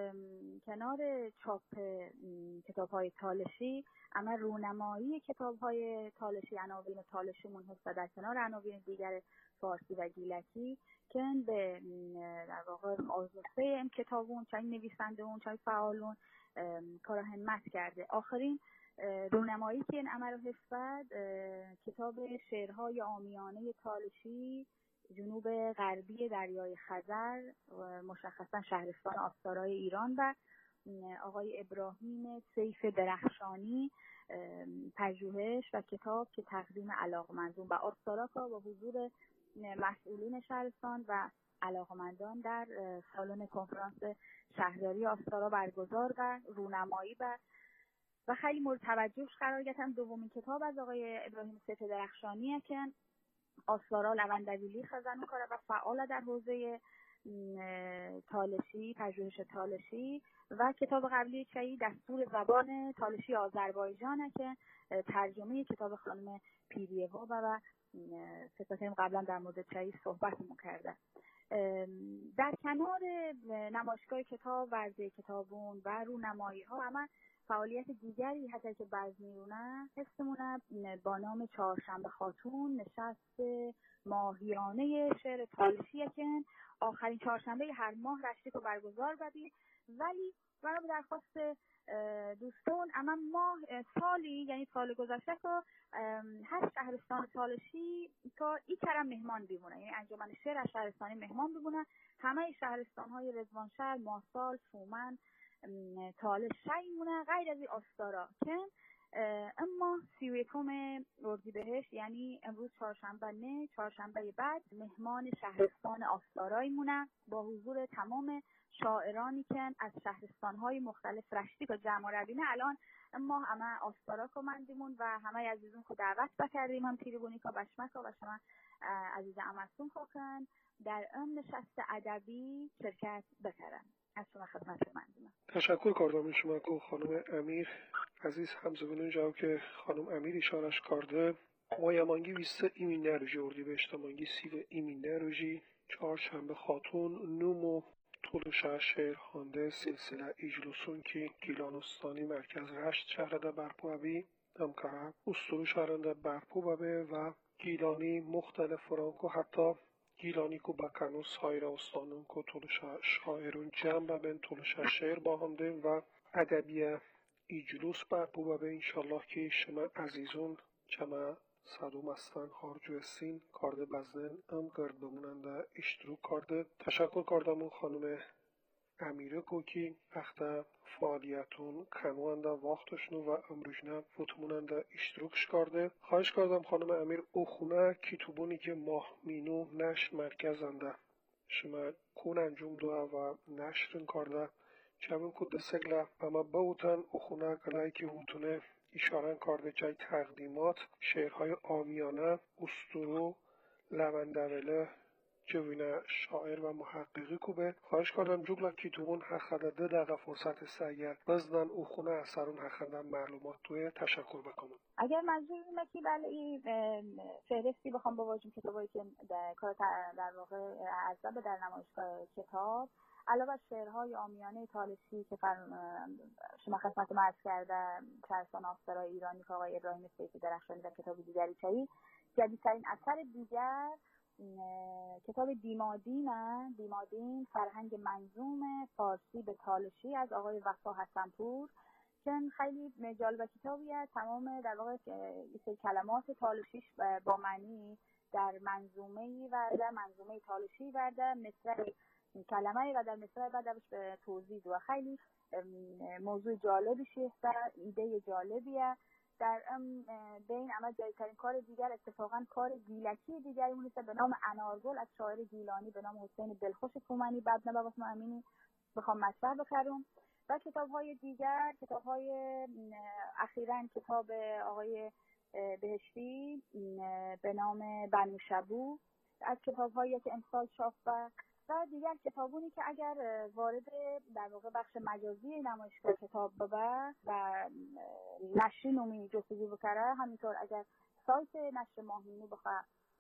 کنار چاپ کتاب‌های تالشی اما رونمایی کتاب‌های تالشی عناوین تالشیمون هست و در کنار عناوین دیگر فارسی و گیلکی که به در واقع آزموسته این کتابون چای نویسنده اون چای فعالون کار همت کرده. آخرین رونمایی که این عمل هست کتاب شعرهای عامیانه تالشی جنوب غربی دریای خزر مشخصا شهرستان آستارای ایران و آقای ابراهیم سیف درخشانی پژوهش و کتاب که تقدیم علاقمندون و آستاراکا و حضور مسئولین شهرستان و علاقمندان در سالن کنفرانس شهرداری آستارا برگزار و رونمایی و خیلی مورد توجهش قرار گرفتم. دومین کتاب از آقای ابراهیم سیف درخشانیه که آستارا لوندویلی خزانه کاره و فعال در حوزه تالشی پژوهش تالشی و کتاب قبلی چایی دستور زبان تالشی آذربایجانه که ترجمه کتاب خانم پیریوا و فکر قبلا در مورد چایی صحبت کرده. در کنار نمایشگاه کتاب و عرضه کتابون و رونمایی ها اما فعالیت دیگری حتی که بزمیرونه هستمونه با نام چهارشنبه خاتون نشست ماهیانه شعر تالشیه که آخرین چهارشنبه هر ماه رشتیک رو برگزار بدیم. ولی برای درخواست دوستان اما ما سالی یعنی سال گذشته که هر شهرستان تالشی تا این کرم مهمان بیمونه، یعنی انجمن شعر از شهرستانی مهمان بیمونه. همه شهرستان های رضوانشهر، ماهسال، فومن، تالش شایمونه غیر از این آستارا که اما 31 اردیبهشت یعنی امروز چهارشنبه نه چهارشنبه بعد مهمان شهرستان آستارایی مونه با حضور تمام شاعرانی که از شهرستان‌های مختلف رشتی که جمع روینه. الان ما همه آستارا کمندیمون و همه عزیزون که دعوت بکردیم هم تیریبونی که بشمک و شما عزیز امرسون خوکن در نشست ادبی شرکت بکردن. از شما خدمت مندیم.
تشکر کردم شما که خانم امیر عزیز همزبونون جاو که خانم امیر اشارش کرده ما یمانگی ویسته ایمین نروژی اردیبهشت مانگی سیو ایمین نروژی چهارشنبه خاتون نومو طولوشه شعر خوانده سلسله اجلسون که گیلانستانی مرکز رشت شهرده برپو بی همکار استرو شهرنده برپو ببه و گیلانی مختلف فرانکو حتی گیلانی کو بکنو سایر استانون کو طولوشه شاعرون جمع ببین طولوشه شعر با همده و ادبی اجلوس برپو ببه. انشالله که شما عزیزون جمع صدوم استان خارجو سین کارده بزنن ام گرد بموننده اشتروک کرده. تشکر کردم خانم امیره کوکی وقت فعالیتون کنوانده وقتشنو و امروجنه فوتموننده اشتروکش کرده. خواهش کردم خانم امیر اخونه کتوبونی که ماه مینو نشر مرکزنده شما کون انجام دوه و نشرن کرده چمون کده سگله اما باوتن اخونه کلایی که هوتونه اشاره کرده جای تقدیمات شعرهای آمیانه استرو لوندوله جوینه شاعر و محققی کوبه. خواهش کردم جوگلا کیتوون حقده 2 دقیقه فرصت سگر بزنن او خونه اثرون حقده معلومات توی تشکر بکنم.
اگر منظور اینه که بله این فهرستی بخوام بواجم کتابایی که در واقع عرضه در نمایشگاه کتاب علاوه از شعرهای عامیانه تالشی که شما خدمت عرض کرده شهرستان آستارای ایرانی که آقای ابراهیم سیفی درخشانی و کتاب دیگری چایی جدیدترین اثر دیگر کتاب دیمادین فرهنگ منظوم فارسی به تالشی از آقای وفا حسنپور که خیلی جالب کتابیه. تمام در واقع کلمات تالشیش با معنی در منظومه و در منظومه تالشی ورده مصرع کلمه و در مصرع بعدش به توضیح و خیلی موضوع جالبی شیسته ایده جالبیه. در بین اما جایترین کار دیگر اتفاقا کار گیلکی دیگری مونیسته به نام انارگل از شاعر گیلانی به نام حسین دلخوش فومنی بعد نباقت امینی بخوام مطرح بکرم. و کتاب‌های دیگر کتاب‌های اخیراً کتاب آقای بهشتی به نام بنوشبو از کتاب‌هایی که امسال شافته و دیگر کتابونی که اگر وارد در واقع بخش مجازی نمایشگاه کتاب ببر و نشری نومی جستجو بکره همینطور اگر سایت نشر ماهمینو بخواه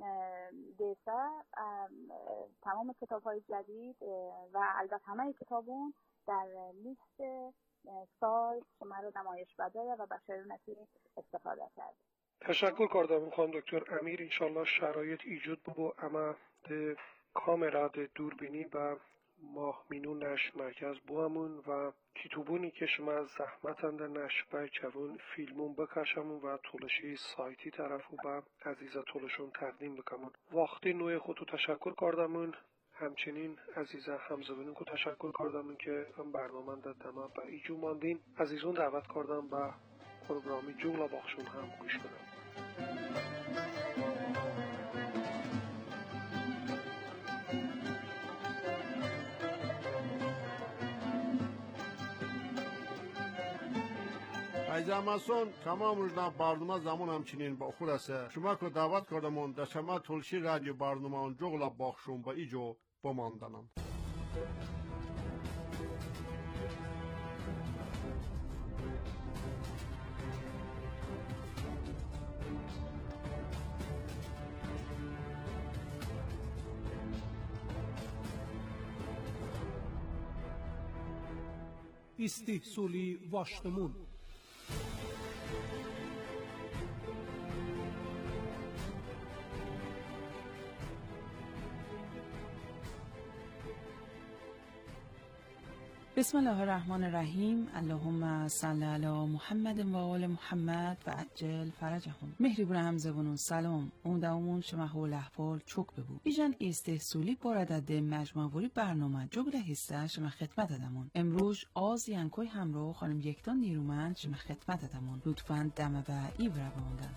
دیسه تمام کتاب‌های جدید و البته همه کتابون در لیست سال شما رو نمایش بده و بشرونتی استفاده کرد.
تشکر کردم خانم دکتر امیر. انشالله شرایط ایجاد ببو اما کامرا دوربینی و ماه مینو نشر مرکز بوامون و کتابونی که شما زحمت انده نشر بای چون فیلمون بکشمون و طولشی سایتی طرفو با عزیزا طولشون تقدیم بکنمون. وقتی نوع خودتو تشکر کردمون همچنین عزیزا همزبانون کو تشکر کردمون که هم برنامه دادما با ایجو ماندین. عزیزون دعوت کردم با پروگرامی جمله باخشون هم گوش کنم.
ایزاماسون تمام روزنا برنامه زمان همچنین با خود است. شما که دعوت کردمون در شما تلشی رادیو برنامه اون جغلا باخشون با ایجو بماندنم.
استحصولی واشتمون
بسم الله الرحمن الرحیم. اللهم صل علی محمد و آل محمد و عجل فرجهم. مهربون همزبونون سلام. امیدوارم شما حال احوال چوک ببو. بیژن استحصولی بارد مجموعی برنامه جبل حصه شما خدمت دمون. امروز آز ینکوی همراه خانم یکتان نیرومند شما خدمت دمون. لطفاً دمه و ایبره باندن.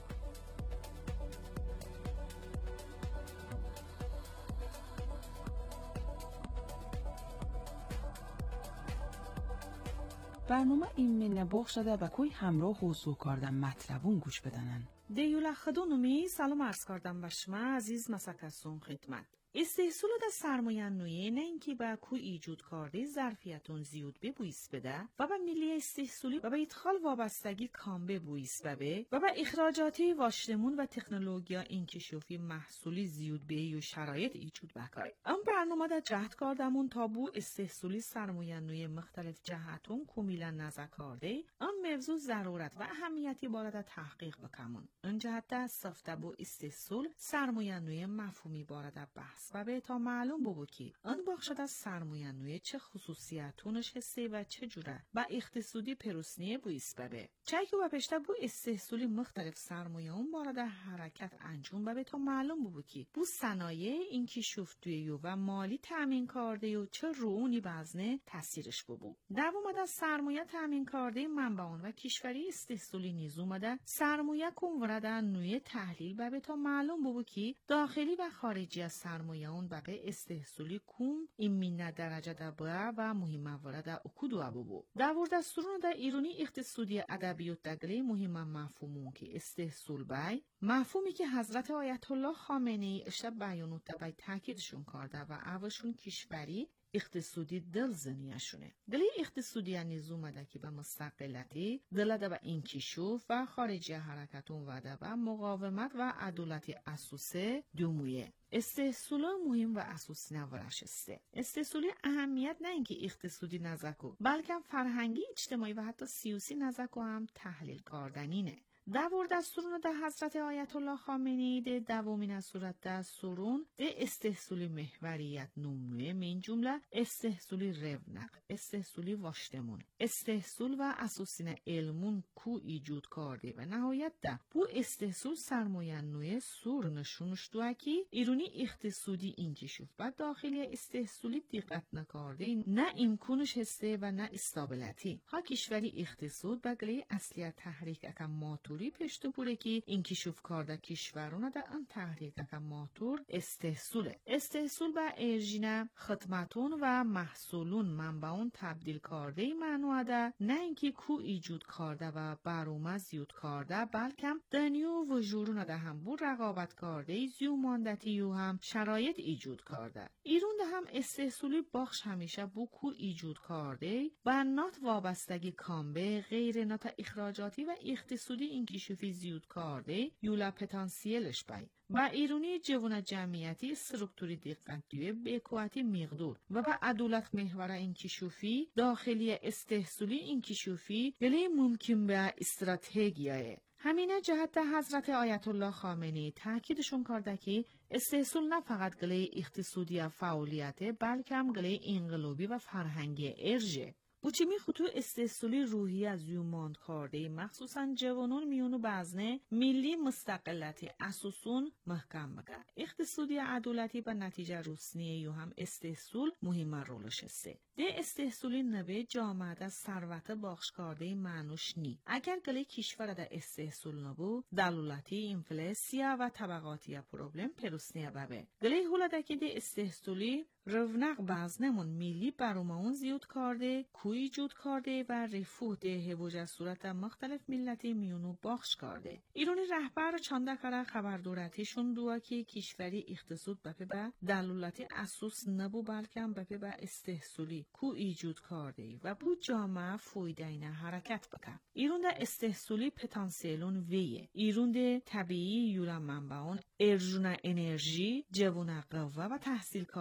برنامه این من باخ شده با کوی همراه حوصو کردن مطلبون گوش بدنن. دیوله خدونومی سلام عرض کردم به شما عزیز مسکسون خدمت. استحصول در سرمایه نویه نه اینکه با کوی ایجود کرده ظرفیتون زیاد ببویست بده و با ملی استحصولی و با ادخال وابستگی کام ببویست ببه و با اخراجاتی واشتمون و تکنولوژی انکشافی محصولی زیاد به و شرایط ایجود بکای. ام برنامه در جهت کردمون تا بو استحصولی سرمایه نویه مختلف جهتون کمیلا نظر کرده ام موضوع ضرورت و اهمیتی بارد تحقیق بکمون. اون جهت در صفته بو استحصول سرمایه نویه مفهومی بارد بحث و به تا معلوم بابو که آن بخشد از سرمایه نویه چه خصوصیتونش هسته و چه جوره و اقتصادی پروسنیه بویست ببه. چه که و پشته بو استحصولی مختلف سرمایه اون بارد حرکت انجام و به تا معلوم بابو که بو صنایع این که شفتویه و مالی تأمین کرده و چه رونی بزنه تاثیرش بابو. دوامد از سرمایه تأمین کرده منبعان و کشوری استحصولی نیز اومده سرمایه کن وردن نویه تحلیل و به تا معلوم بابو که داخلی و خارجی از سرمایه اون بقیه استحصولی کوم این مینه درجه دبوه و مهم ورده اکودو ابو. در دستورون در ایرانی اقتصادی ادبیات دگلی مهم مفهومون که استحصول بای مفهومی که حضرت آیت الله خامنه ای اشتب بیانوت دبای تاکیدشون کرده و اوشون کشوری اقتصادی دلزنیشونه. دلی اقتصادی نیز اومده که به مستقلتی دلده به انکشاف و خارجی حرکتون وده و مقاومت و عدالت اساسه دومویه. استحصول مهم و اساسی نورش است. استحصولی اهمیت نه اینکه اقتصادی نزدیک بلکه فرهنگی، اجتماعی و حتی سیاسی نزدیک هم تحلیل کردنینه. دور دستورون ده حضرت آیت الله خامنه‌ای ده دومین از صورت دستورون ده استحصولی محوریت نمونه من جمله استحصولی رونق، استحصولی واشتمون، استحصول و اساسین علمون کو ایجود کرده و نهایت ده بو استحصول سرمایه نوی سور نشونش دوه که ایرونی اقتصادی انکشاف و داخلی استحصولی دقت نکرده نه امکانش هسته و نه استابیلیتی. ها کشوری اقتصاد بگلی اصلی تحریک اکم ماتور پشت پوره که انکشاف کرده کشورونه در آن تحریک اکم ماتور استحصوله. استحصول به ارژینه خدمتون و محصولون منبعون تبدیل کرده معنوه ده نه اینکه کو ایجود کرده و برومه زیود کرده بلکه دنیو و جورونه ده هم بو رقابت کرده زیو ماندتی و هم شرایط ایجود کرده. ایرون ده هم استحصولی بخش همیشه بو کو ایجود کرده و نات وابستگی کامبه غیر نات اخراجاتی و اقتصادی انکشافی زیود کرده یولا پتانسیلش بای و ایرونی جوان جمعیتی سترکتوری دقت دیوه به قوتی مقدور و با عدالت محور انکشافی داخلی استحصولی انکشافی گلی ممکن به استراتژیه. همینه جهت حضرت آیت الله خامنه‌ای تاکیدشون کرده که استحصول نه فقط گلی اقتصادی فعالیته بلکه هم گلی انقلابی و فرهنگی ارجه. بوچیمی خطو استحصولی روحی از یوماند کرده مخصوصا جوانون میونو بزنه ملی مستقلتی اساسون محکم بگه. اقتصادی عدالتی به نتیجه رسنیه یو هم استحصول مهم رولش هسته. ده استحصولی نوه جامعه ده ثروت بخش کرده معنوش نی. اگر گلی کشور ده استحصول نبو دلالتی انفلاسیا و طبقاتی پروبلم پروسنیه ببه. گلی هوله که ده استحصولی رونق بزنمون ملی برامون زیاد کرده، کوی ایجاد کرده و رفاه ده وجه صورت مختلف ملتی میونو بخش کرده. ایرانی رهبر چانده کاره خبردارتیشون دوه که کشوری اقتصاد بپی به دلالتی اساس نبو بلکه بپی به استحصولی کو ایجاد کرده و بو جامعه فویدین حرکت بکن. ایران ده استحصولی پتانسیلون ویه. ایران ده طبیعی یولا منبعون ارجون انرژی، جوان قوه و تحصیل کرده قوه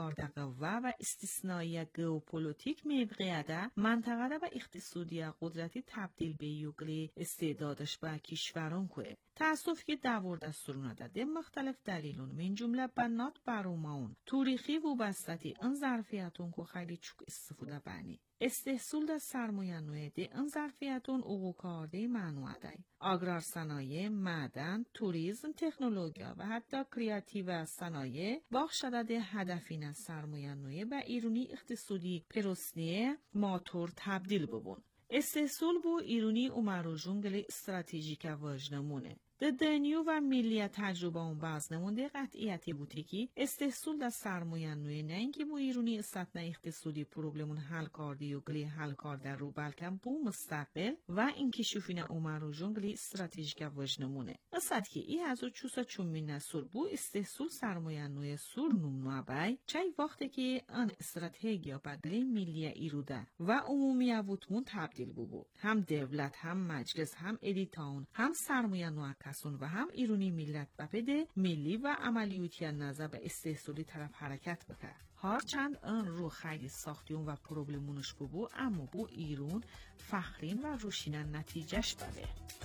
و استثنایی گئوپولیتیک مبقیده منطقه و اقتصادی قدرتی تبدیل به یوگلی استعدادش به کشوران که تاسف که دور دستورونه ده مختلف دلیلون من جمله بنات بروماون تاریخی و بستتی ان ظرفیتون که خیلی چوک استفاده بانی استحصول در سرمایه نوعی ده ان ظرفیتون اوگو کارده معنوه دای آگرار صنایع، معدن، توریسم، تکنولوژیا و حتی کریاتیو صنایع بخشده ده هدفین از سرمایه نوعی به ایرانی اقتصادی پروسنیه ماتور تبدیل ببون. استحصول بو ایرانی اومروژون گلی استراتژیک واجنمونه. ده دنیو و ملی تجربه اون باز نمونده قطعیتی بوده که استحصول در سرمایه نوعی نه اینکه بو ایرانی استثنا اقتصادی پروبلمون حل کردی و گلی حل کرده رو بلکه بو مستقبل و اینکه شوفین اومروژون گلی استراتژیک واجنمونه. اصلا که ای هزو چوسا چومین نسور بو استحصول سرمایه نوعی سور نمونه بای چای وقتی که آن استراتژیا بگلی ملی ایروده و عمومی ووتمون تبدیل بو هم دولت هم مجلس هم ادیتاون هم سرمایه نوعی و هم ایرانی ملت و بده ملی و عملیاتی نظر به استحصالی طرف حرکت بکرد. هرچند آن رو خیلی ساختیون و پروبلمونش بو اما بو ایران فخرین و روشینن نتیجهش بده.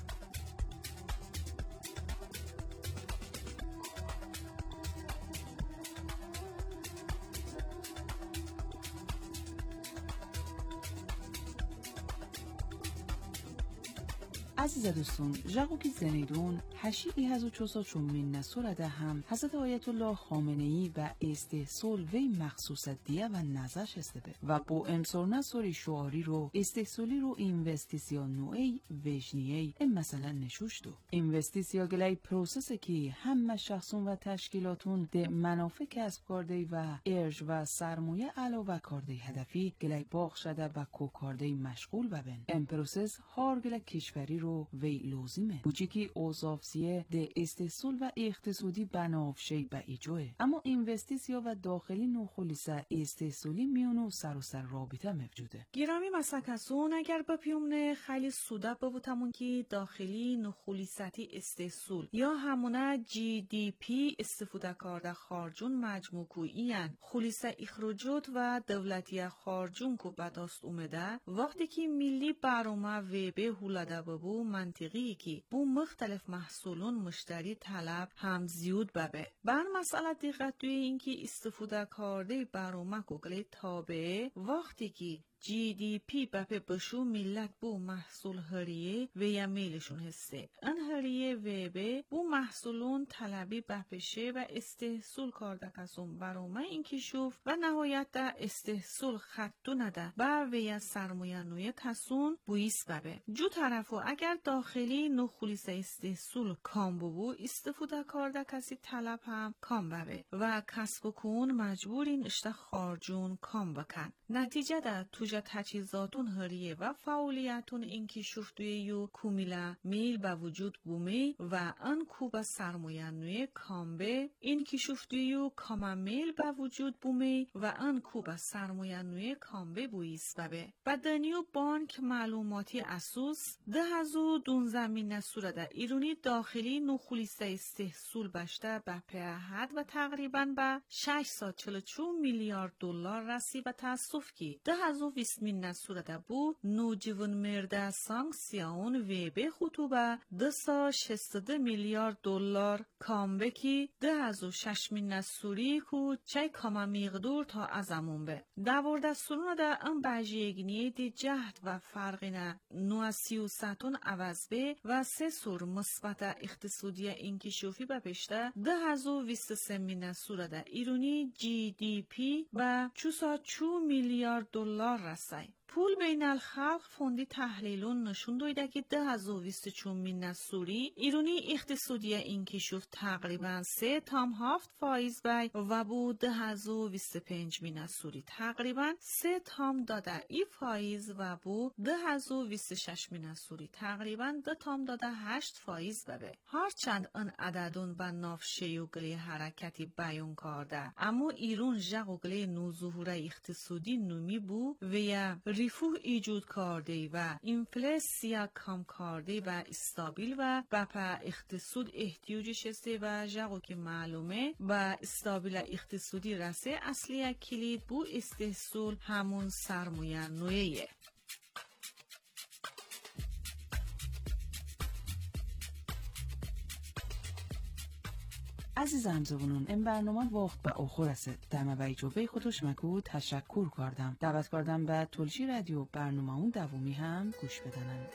عزیز دوستان، جاگو کی زنیدون هشی هزو چوسا چومین نسورده هم حضرت آیت الله خامنه‌ای و استحصال وی مخصوص دیه و نزش استبه و با امسار نسوری شعاری رو استحصالی رو اینوستیسیون نوعی وجنیهی مثلا نشوشتو. اینوستیسیا گلای پروسس که همه شخصون و تشکیلاتون ده منافع کسب کرده و ارج و سرمایه علاوه کرده هدفی گلای باغ شده و کوکارده مشغول ببن. این پروسس هر گله کشوری رو وی لازمه بوچی که اوزافسیه ده استحصال و اقتصادی بنافشی به ایجوه اما اینوستیسیا و داخلی نوخولیسه استحصالی میونو سر و سر رابطه موجوده.
گرامی مسکسون اگر با پیومنه خیلی سوده ببوتمون که داخلی نوخولیستی استحصال یا همونه GDP استفاده کرده خارجون مجموع کویین خولیسه اخراجات و دولتی خارجون کو بداست اومده وقتی که ملی برنامه و به هولده ببو منطقی که بو مختلف محصولون مشتری طلب هم زیود ببه. بر مسئله دقت دوی اینکه استفاده کرده برنامه کوگلی تابعه وقتی که GDP بپه بشو ملت بو محصول هریه و یا میلشون هسته. ان هریه و به بو محصولون طلبی بپشه و استحصول کرده کسون برامه این که شوف و نهایت در استحصول خطو نده با و یا سرمایه نوی کسون بویس ببه. جو طرفو اگر داخلی نخولیس استحصول کام بو استفاده کرده کسی طلب هم کام ببه و کسب کن مجبورین اشته خارجون کام بکن. نتیجه در توجه تجهیزاتون هریه و فعالیتون اینکه شفتوی یو کومیلا میل به وجود بومی و ان کوبا سرمایه نوی کامبه اینکه شفتوی یو کاما میل به وجود بومی و ان کوبا سرمایه نوی کامبه بویس ببه. بدنیو بانک معلوماتی اسوس 2012 نسوره در ایرانی داخلی نخولیسه استحصول بشته به پیهد و تقریبا به 642 میلیارد دلار رسی و تاسف کی 2020 نسوره در بو نوجوان مرده سانکسیون و به خطوبه 262 میلیارد دلار کامبه کی 2006 نسوری کو چای کاما میقدور تا ازمون به دورده سرونه در ام بجیگنیه دی جهد و فرقینه 930 عوض به و 3 سور مثبت اقتصادی انکشافی به پشته 2023 نسوره در ایرانی GDP و 4 میلیارد دلار رسای. پول بین الخلق فوندی تحلیلون نشون دویده که 2024 نسوری ایرانی اقتصادی انکشاف تقریبا 3.7% بای و بود 2025 نسوری تقریبا 3.2% و بود 2026 نسوری تقریبا 2.8% ببه. هرچند آن عددون با نافشه و گلی حرکتی بیان کرده اما ایران جغ و گلی نوظهور اقتصادی نومی بو و یا ریفو ایجود کرده و اینفلاسیا کم کرده و استابیل و بپا اقتصاد احتیاجش است و جاگو که معلومه و استابیل اقتصادی رسه اصلی کلید بو استحصول همون سرمایه نوعیه.
عزیزم زبونون این برنامه وقت به آخر است. دم و ایجابه خودش مکو تشکر کردم. دعوت کردم به تلشی رادیو برنامه اون دومی هم گوش بدنن.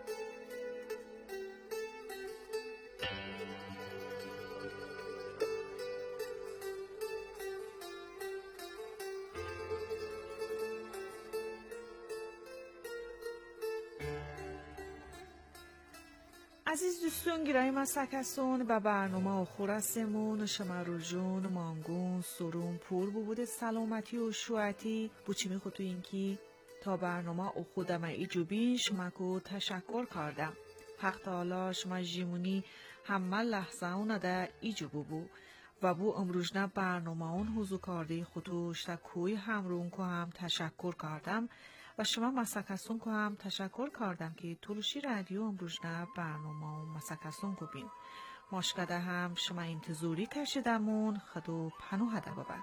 عزیز دوستان گرامی مسکسون به برنامه آخر هستمون شما رو جون مانگون سرون پور بود سلامتی و شوعتی بوچیمی خود تو اینکی تا برنامه خودم ایجوبین شما کو تشکر کردم. حق تعالی شما جیمونی همه لحظه اون ده ایجوبو بو و بو امروزنه برنامه اون حضور کرده خودش تا کوی همرون که هم تشکر کردم و شما مسکسون که هم تشکر کردم که تلوشی رادیو امروزنه برنامه و مسکسون که بین ماشکده هم شما انتظاری کشیدمون خدو پنوه ده بابن.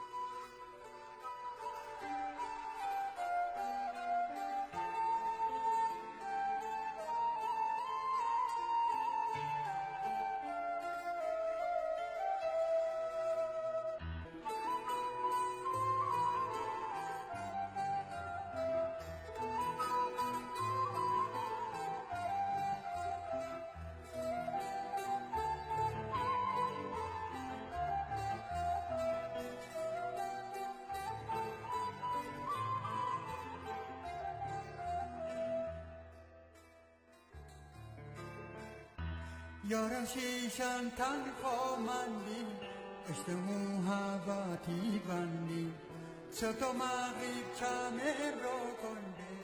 یارم شیشن تنها مندی اشتمو هواتی بندی ستا مغیب چمه رو کنده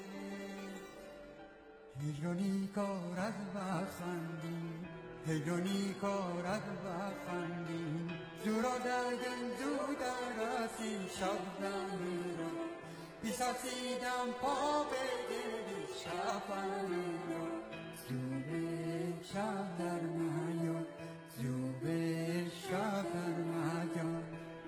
هیلونی کارد و خندی هیلونی کارد و خندی زورا درگن زودر اسی شبنمی رو بیساسیدم پا بگیری شفنی رو شب در مهیان زوبه شب در مهیان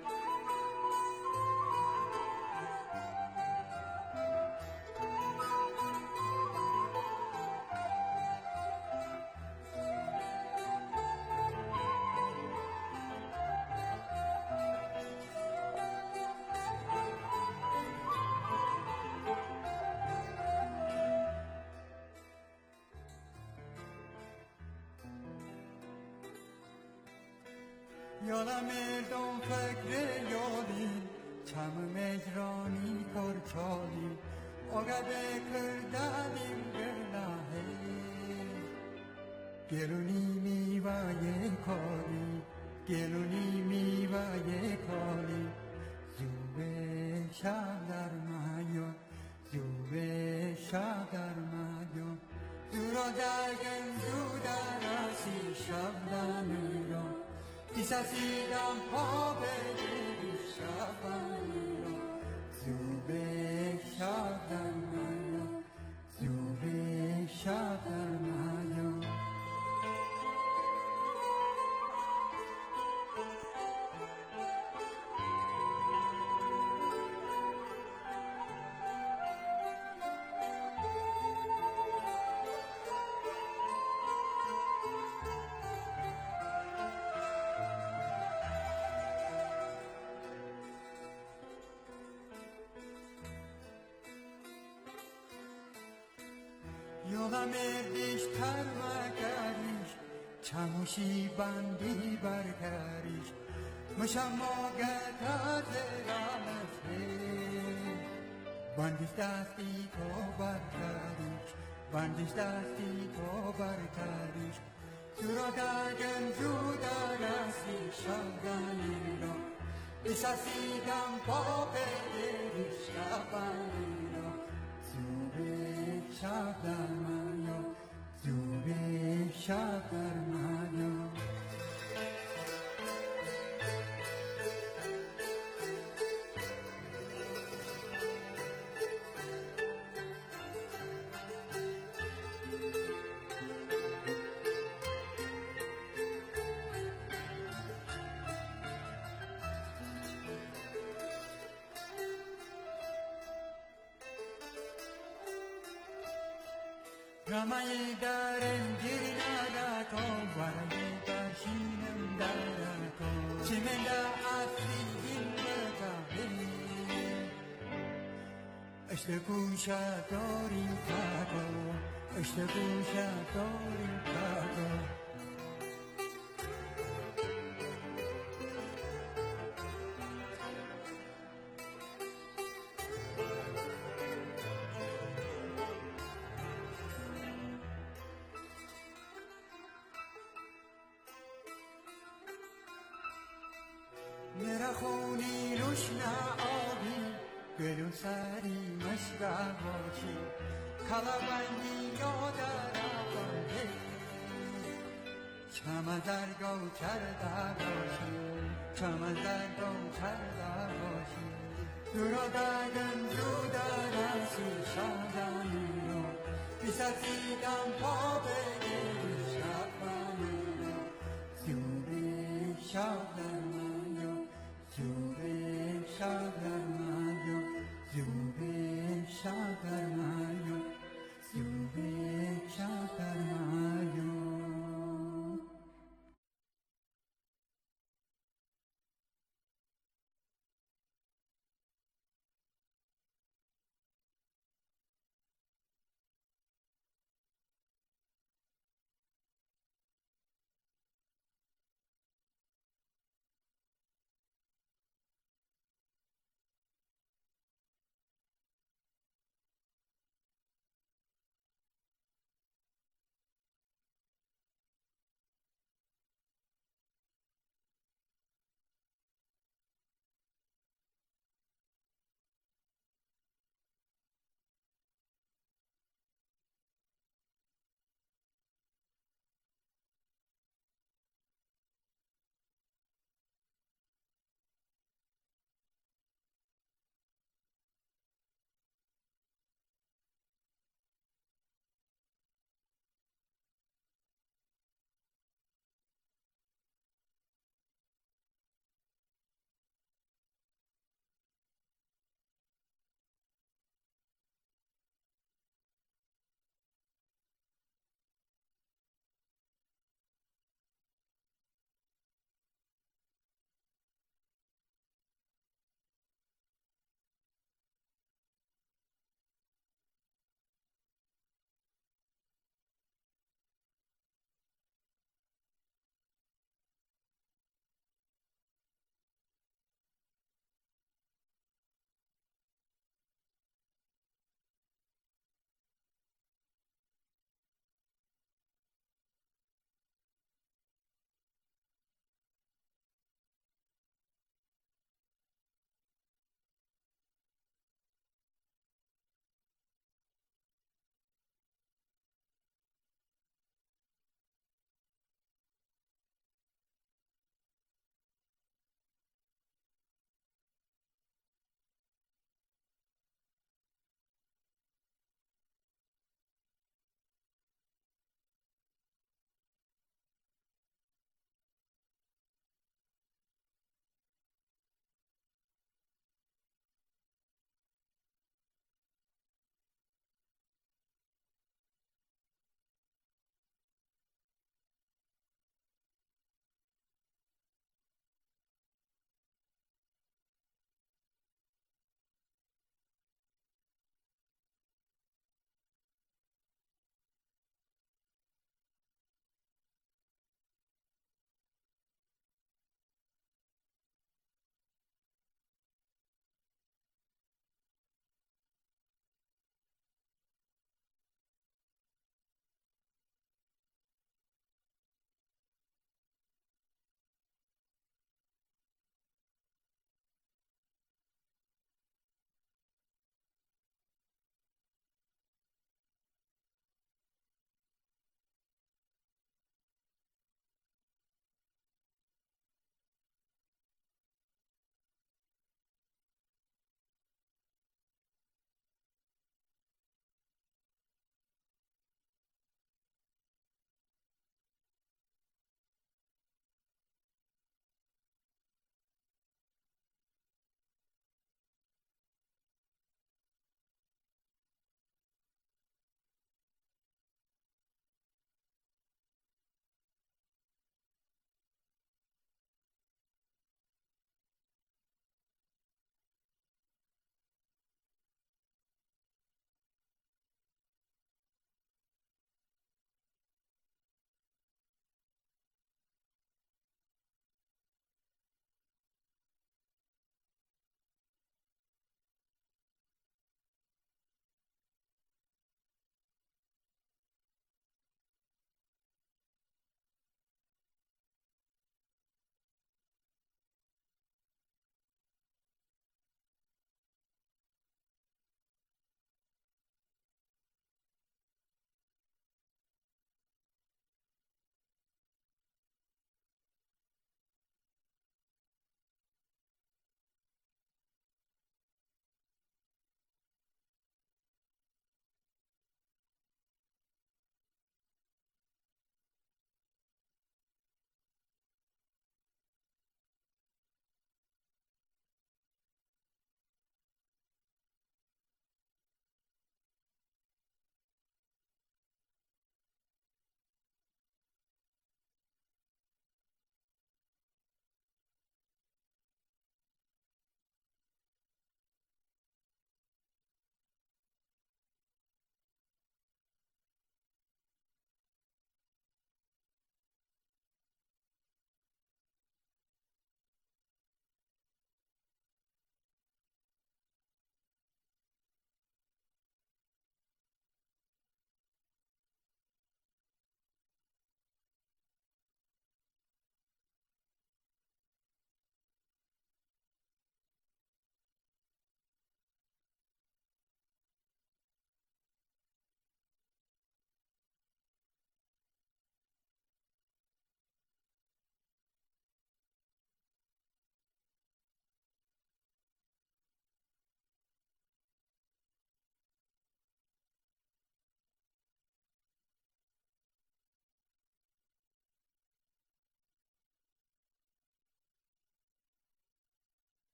یالا مردم فکر یالی چم مجرانی کرچالی آگه بکردنیم گناهه گلونی میوه کاری گلونی میوه کاری زوبه شب در مهیان زوبه شب در مهیان زورا درگن زودر اسی شب در میران بیساسیدم پا بگیری شبنی رو زوبه شب در مهیان زوبه شب در مهیان یوغا مردیش تر مکریش چموشی بندی برکریش مشم آگه تازه رامزه بندیش دستی تو برکریش بندیش دستی تو برکریش سورا درگن زودا رسی شبگانی رو بیساسیدم پا بگیری شبانی رو زوبه شب در مهیان زوبه شب در مهیان رمای درم گیری نداتو ورگی باشینم داراتو چمنده اصلی این بجابه اشت گوشه داریم کاغو اشت گوشه داریم کاغو میرا خونی روشنا آبی گلو سری مشگا باشی کلابنگی یادر آبانده چما درگو کرده باشی چما درگو کرده باشی دورا دادن جودا رسی شادانی رو بیسازیدم پا بگیری شبانی رو زیوری شادانی You've been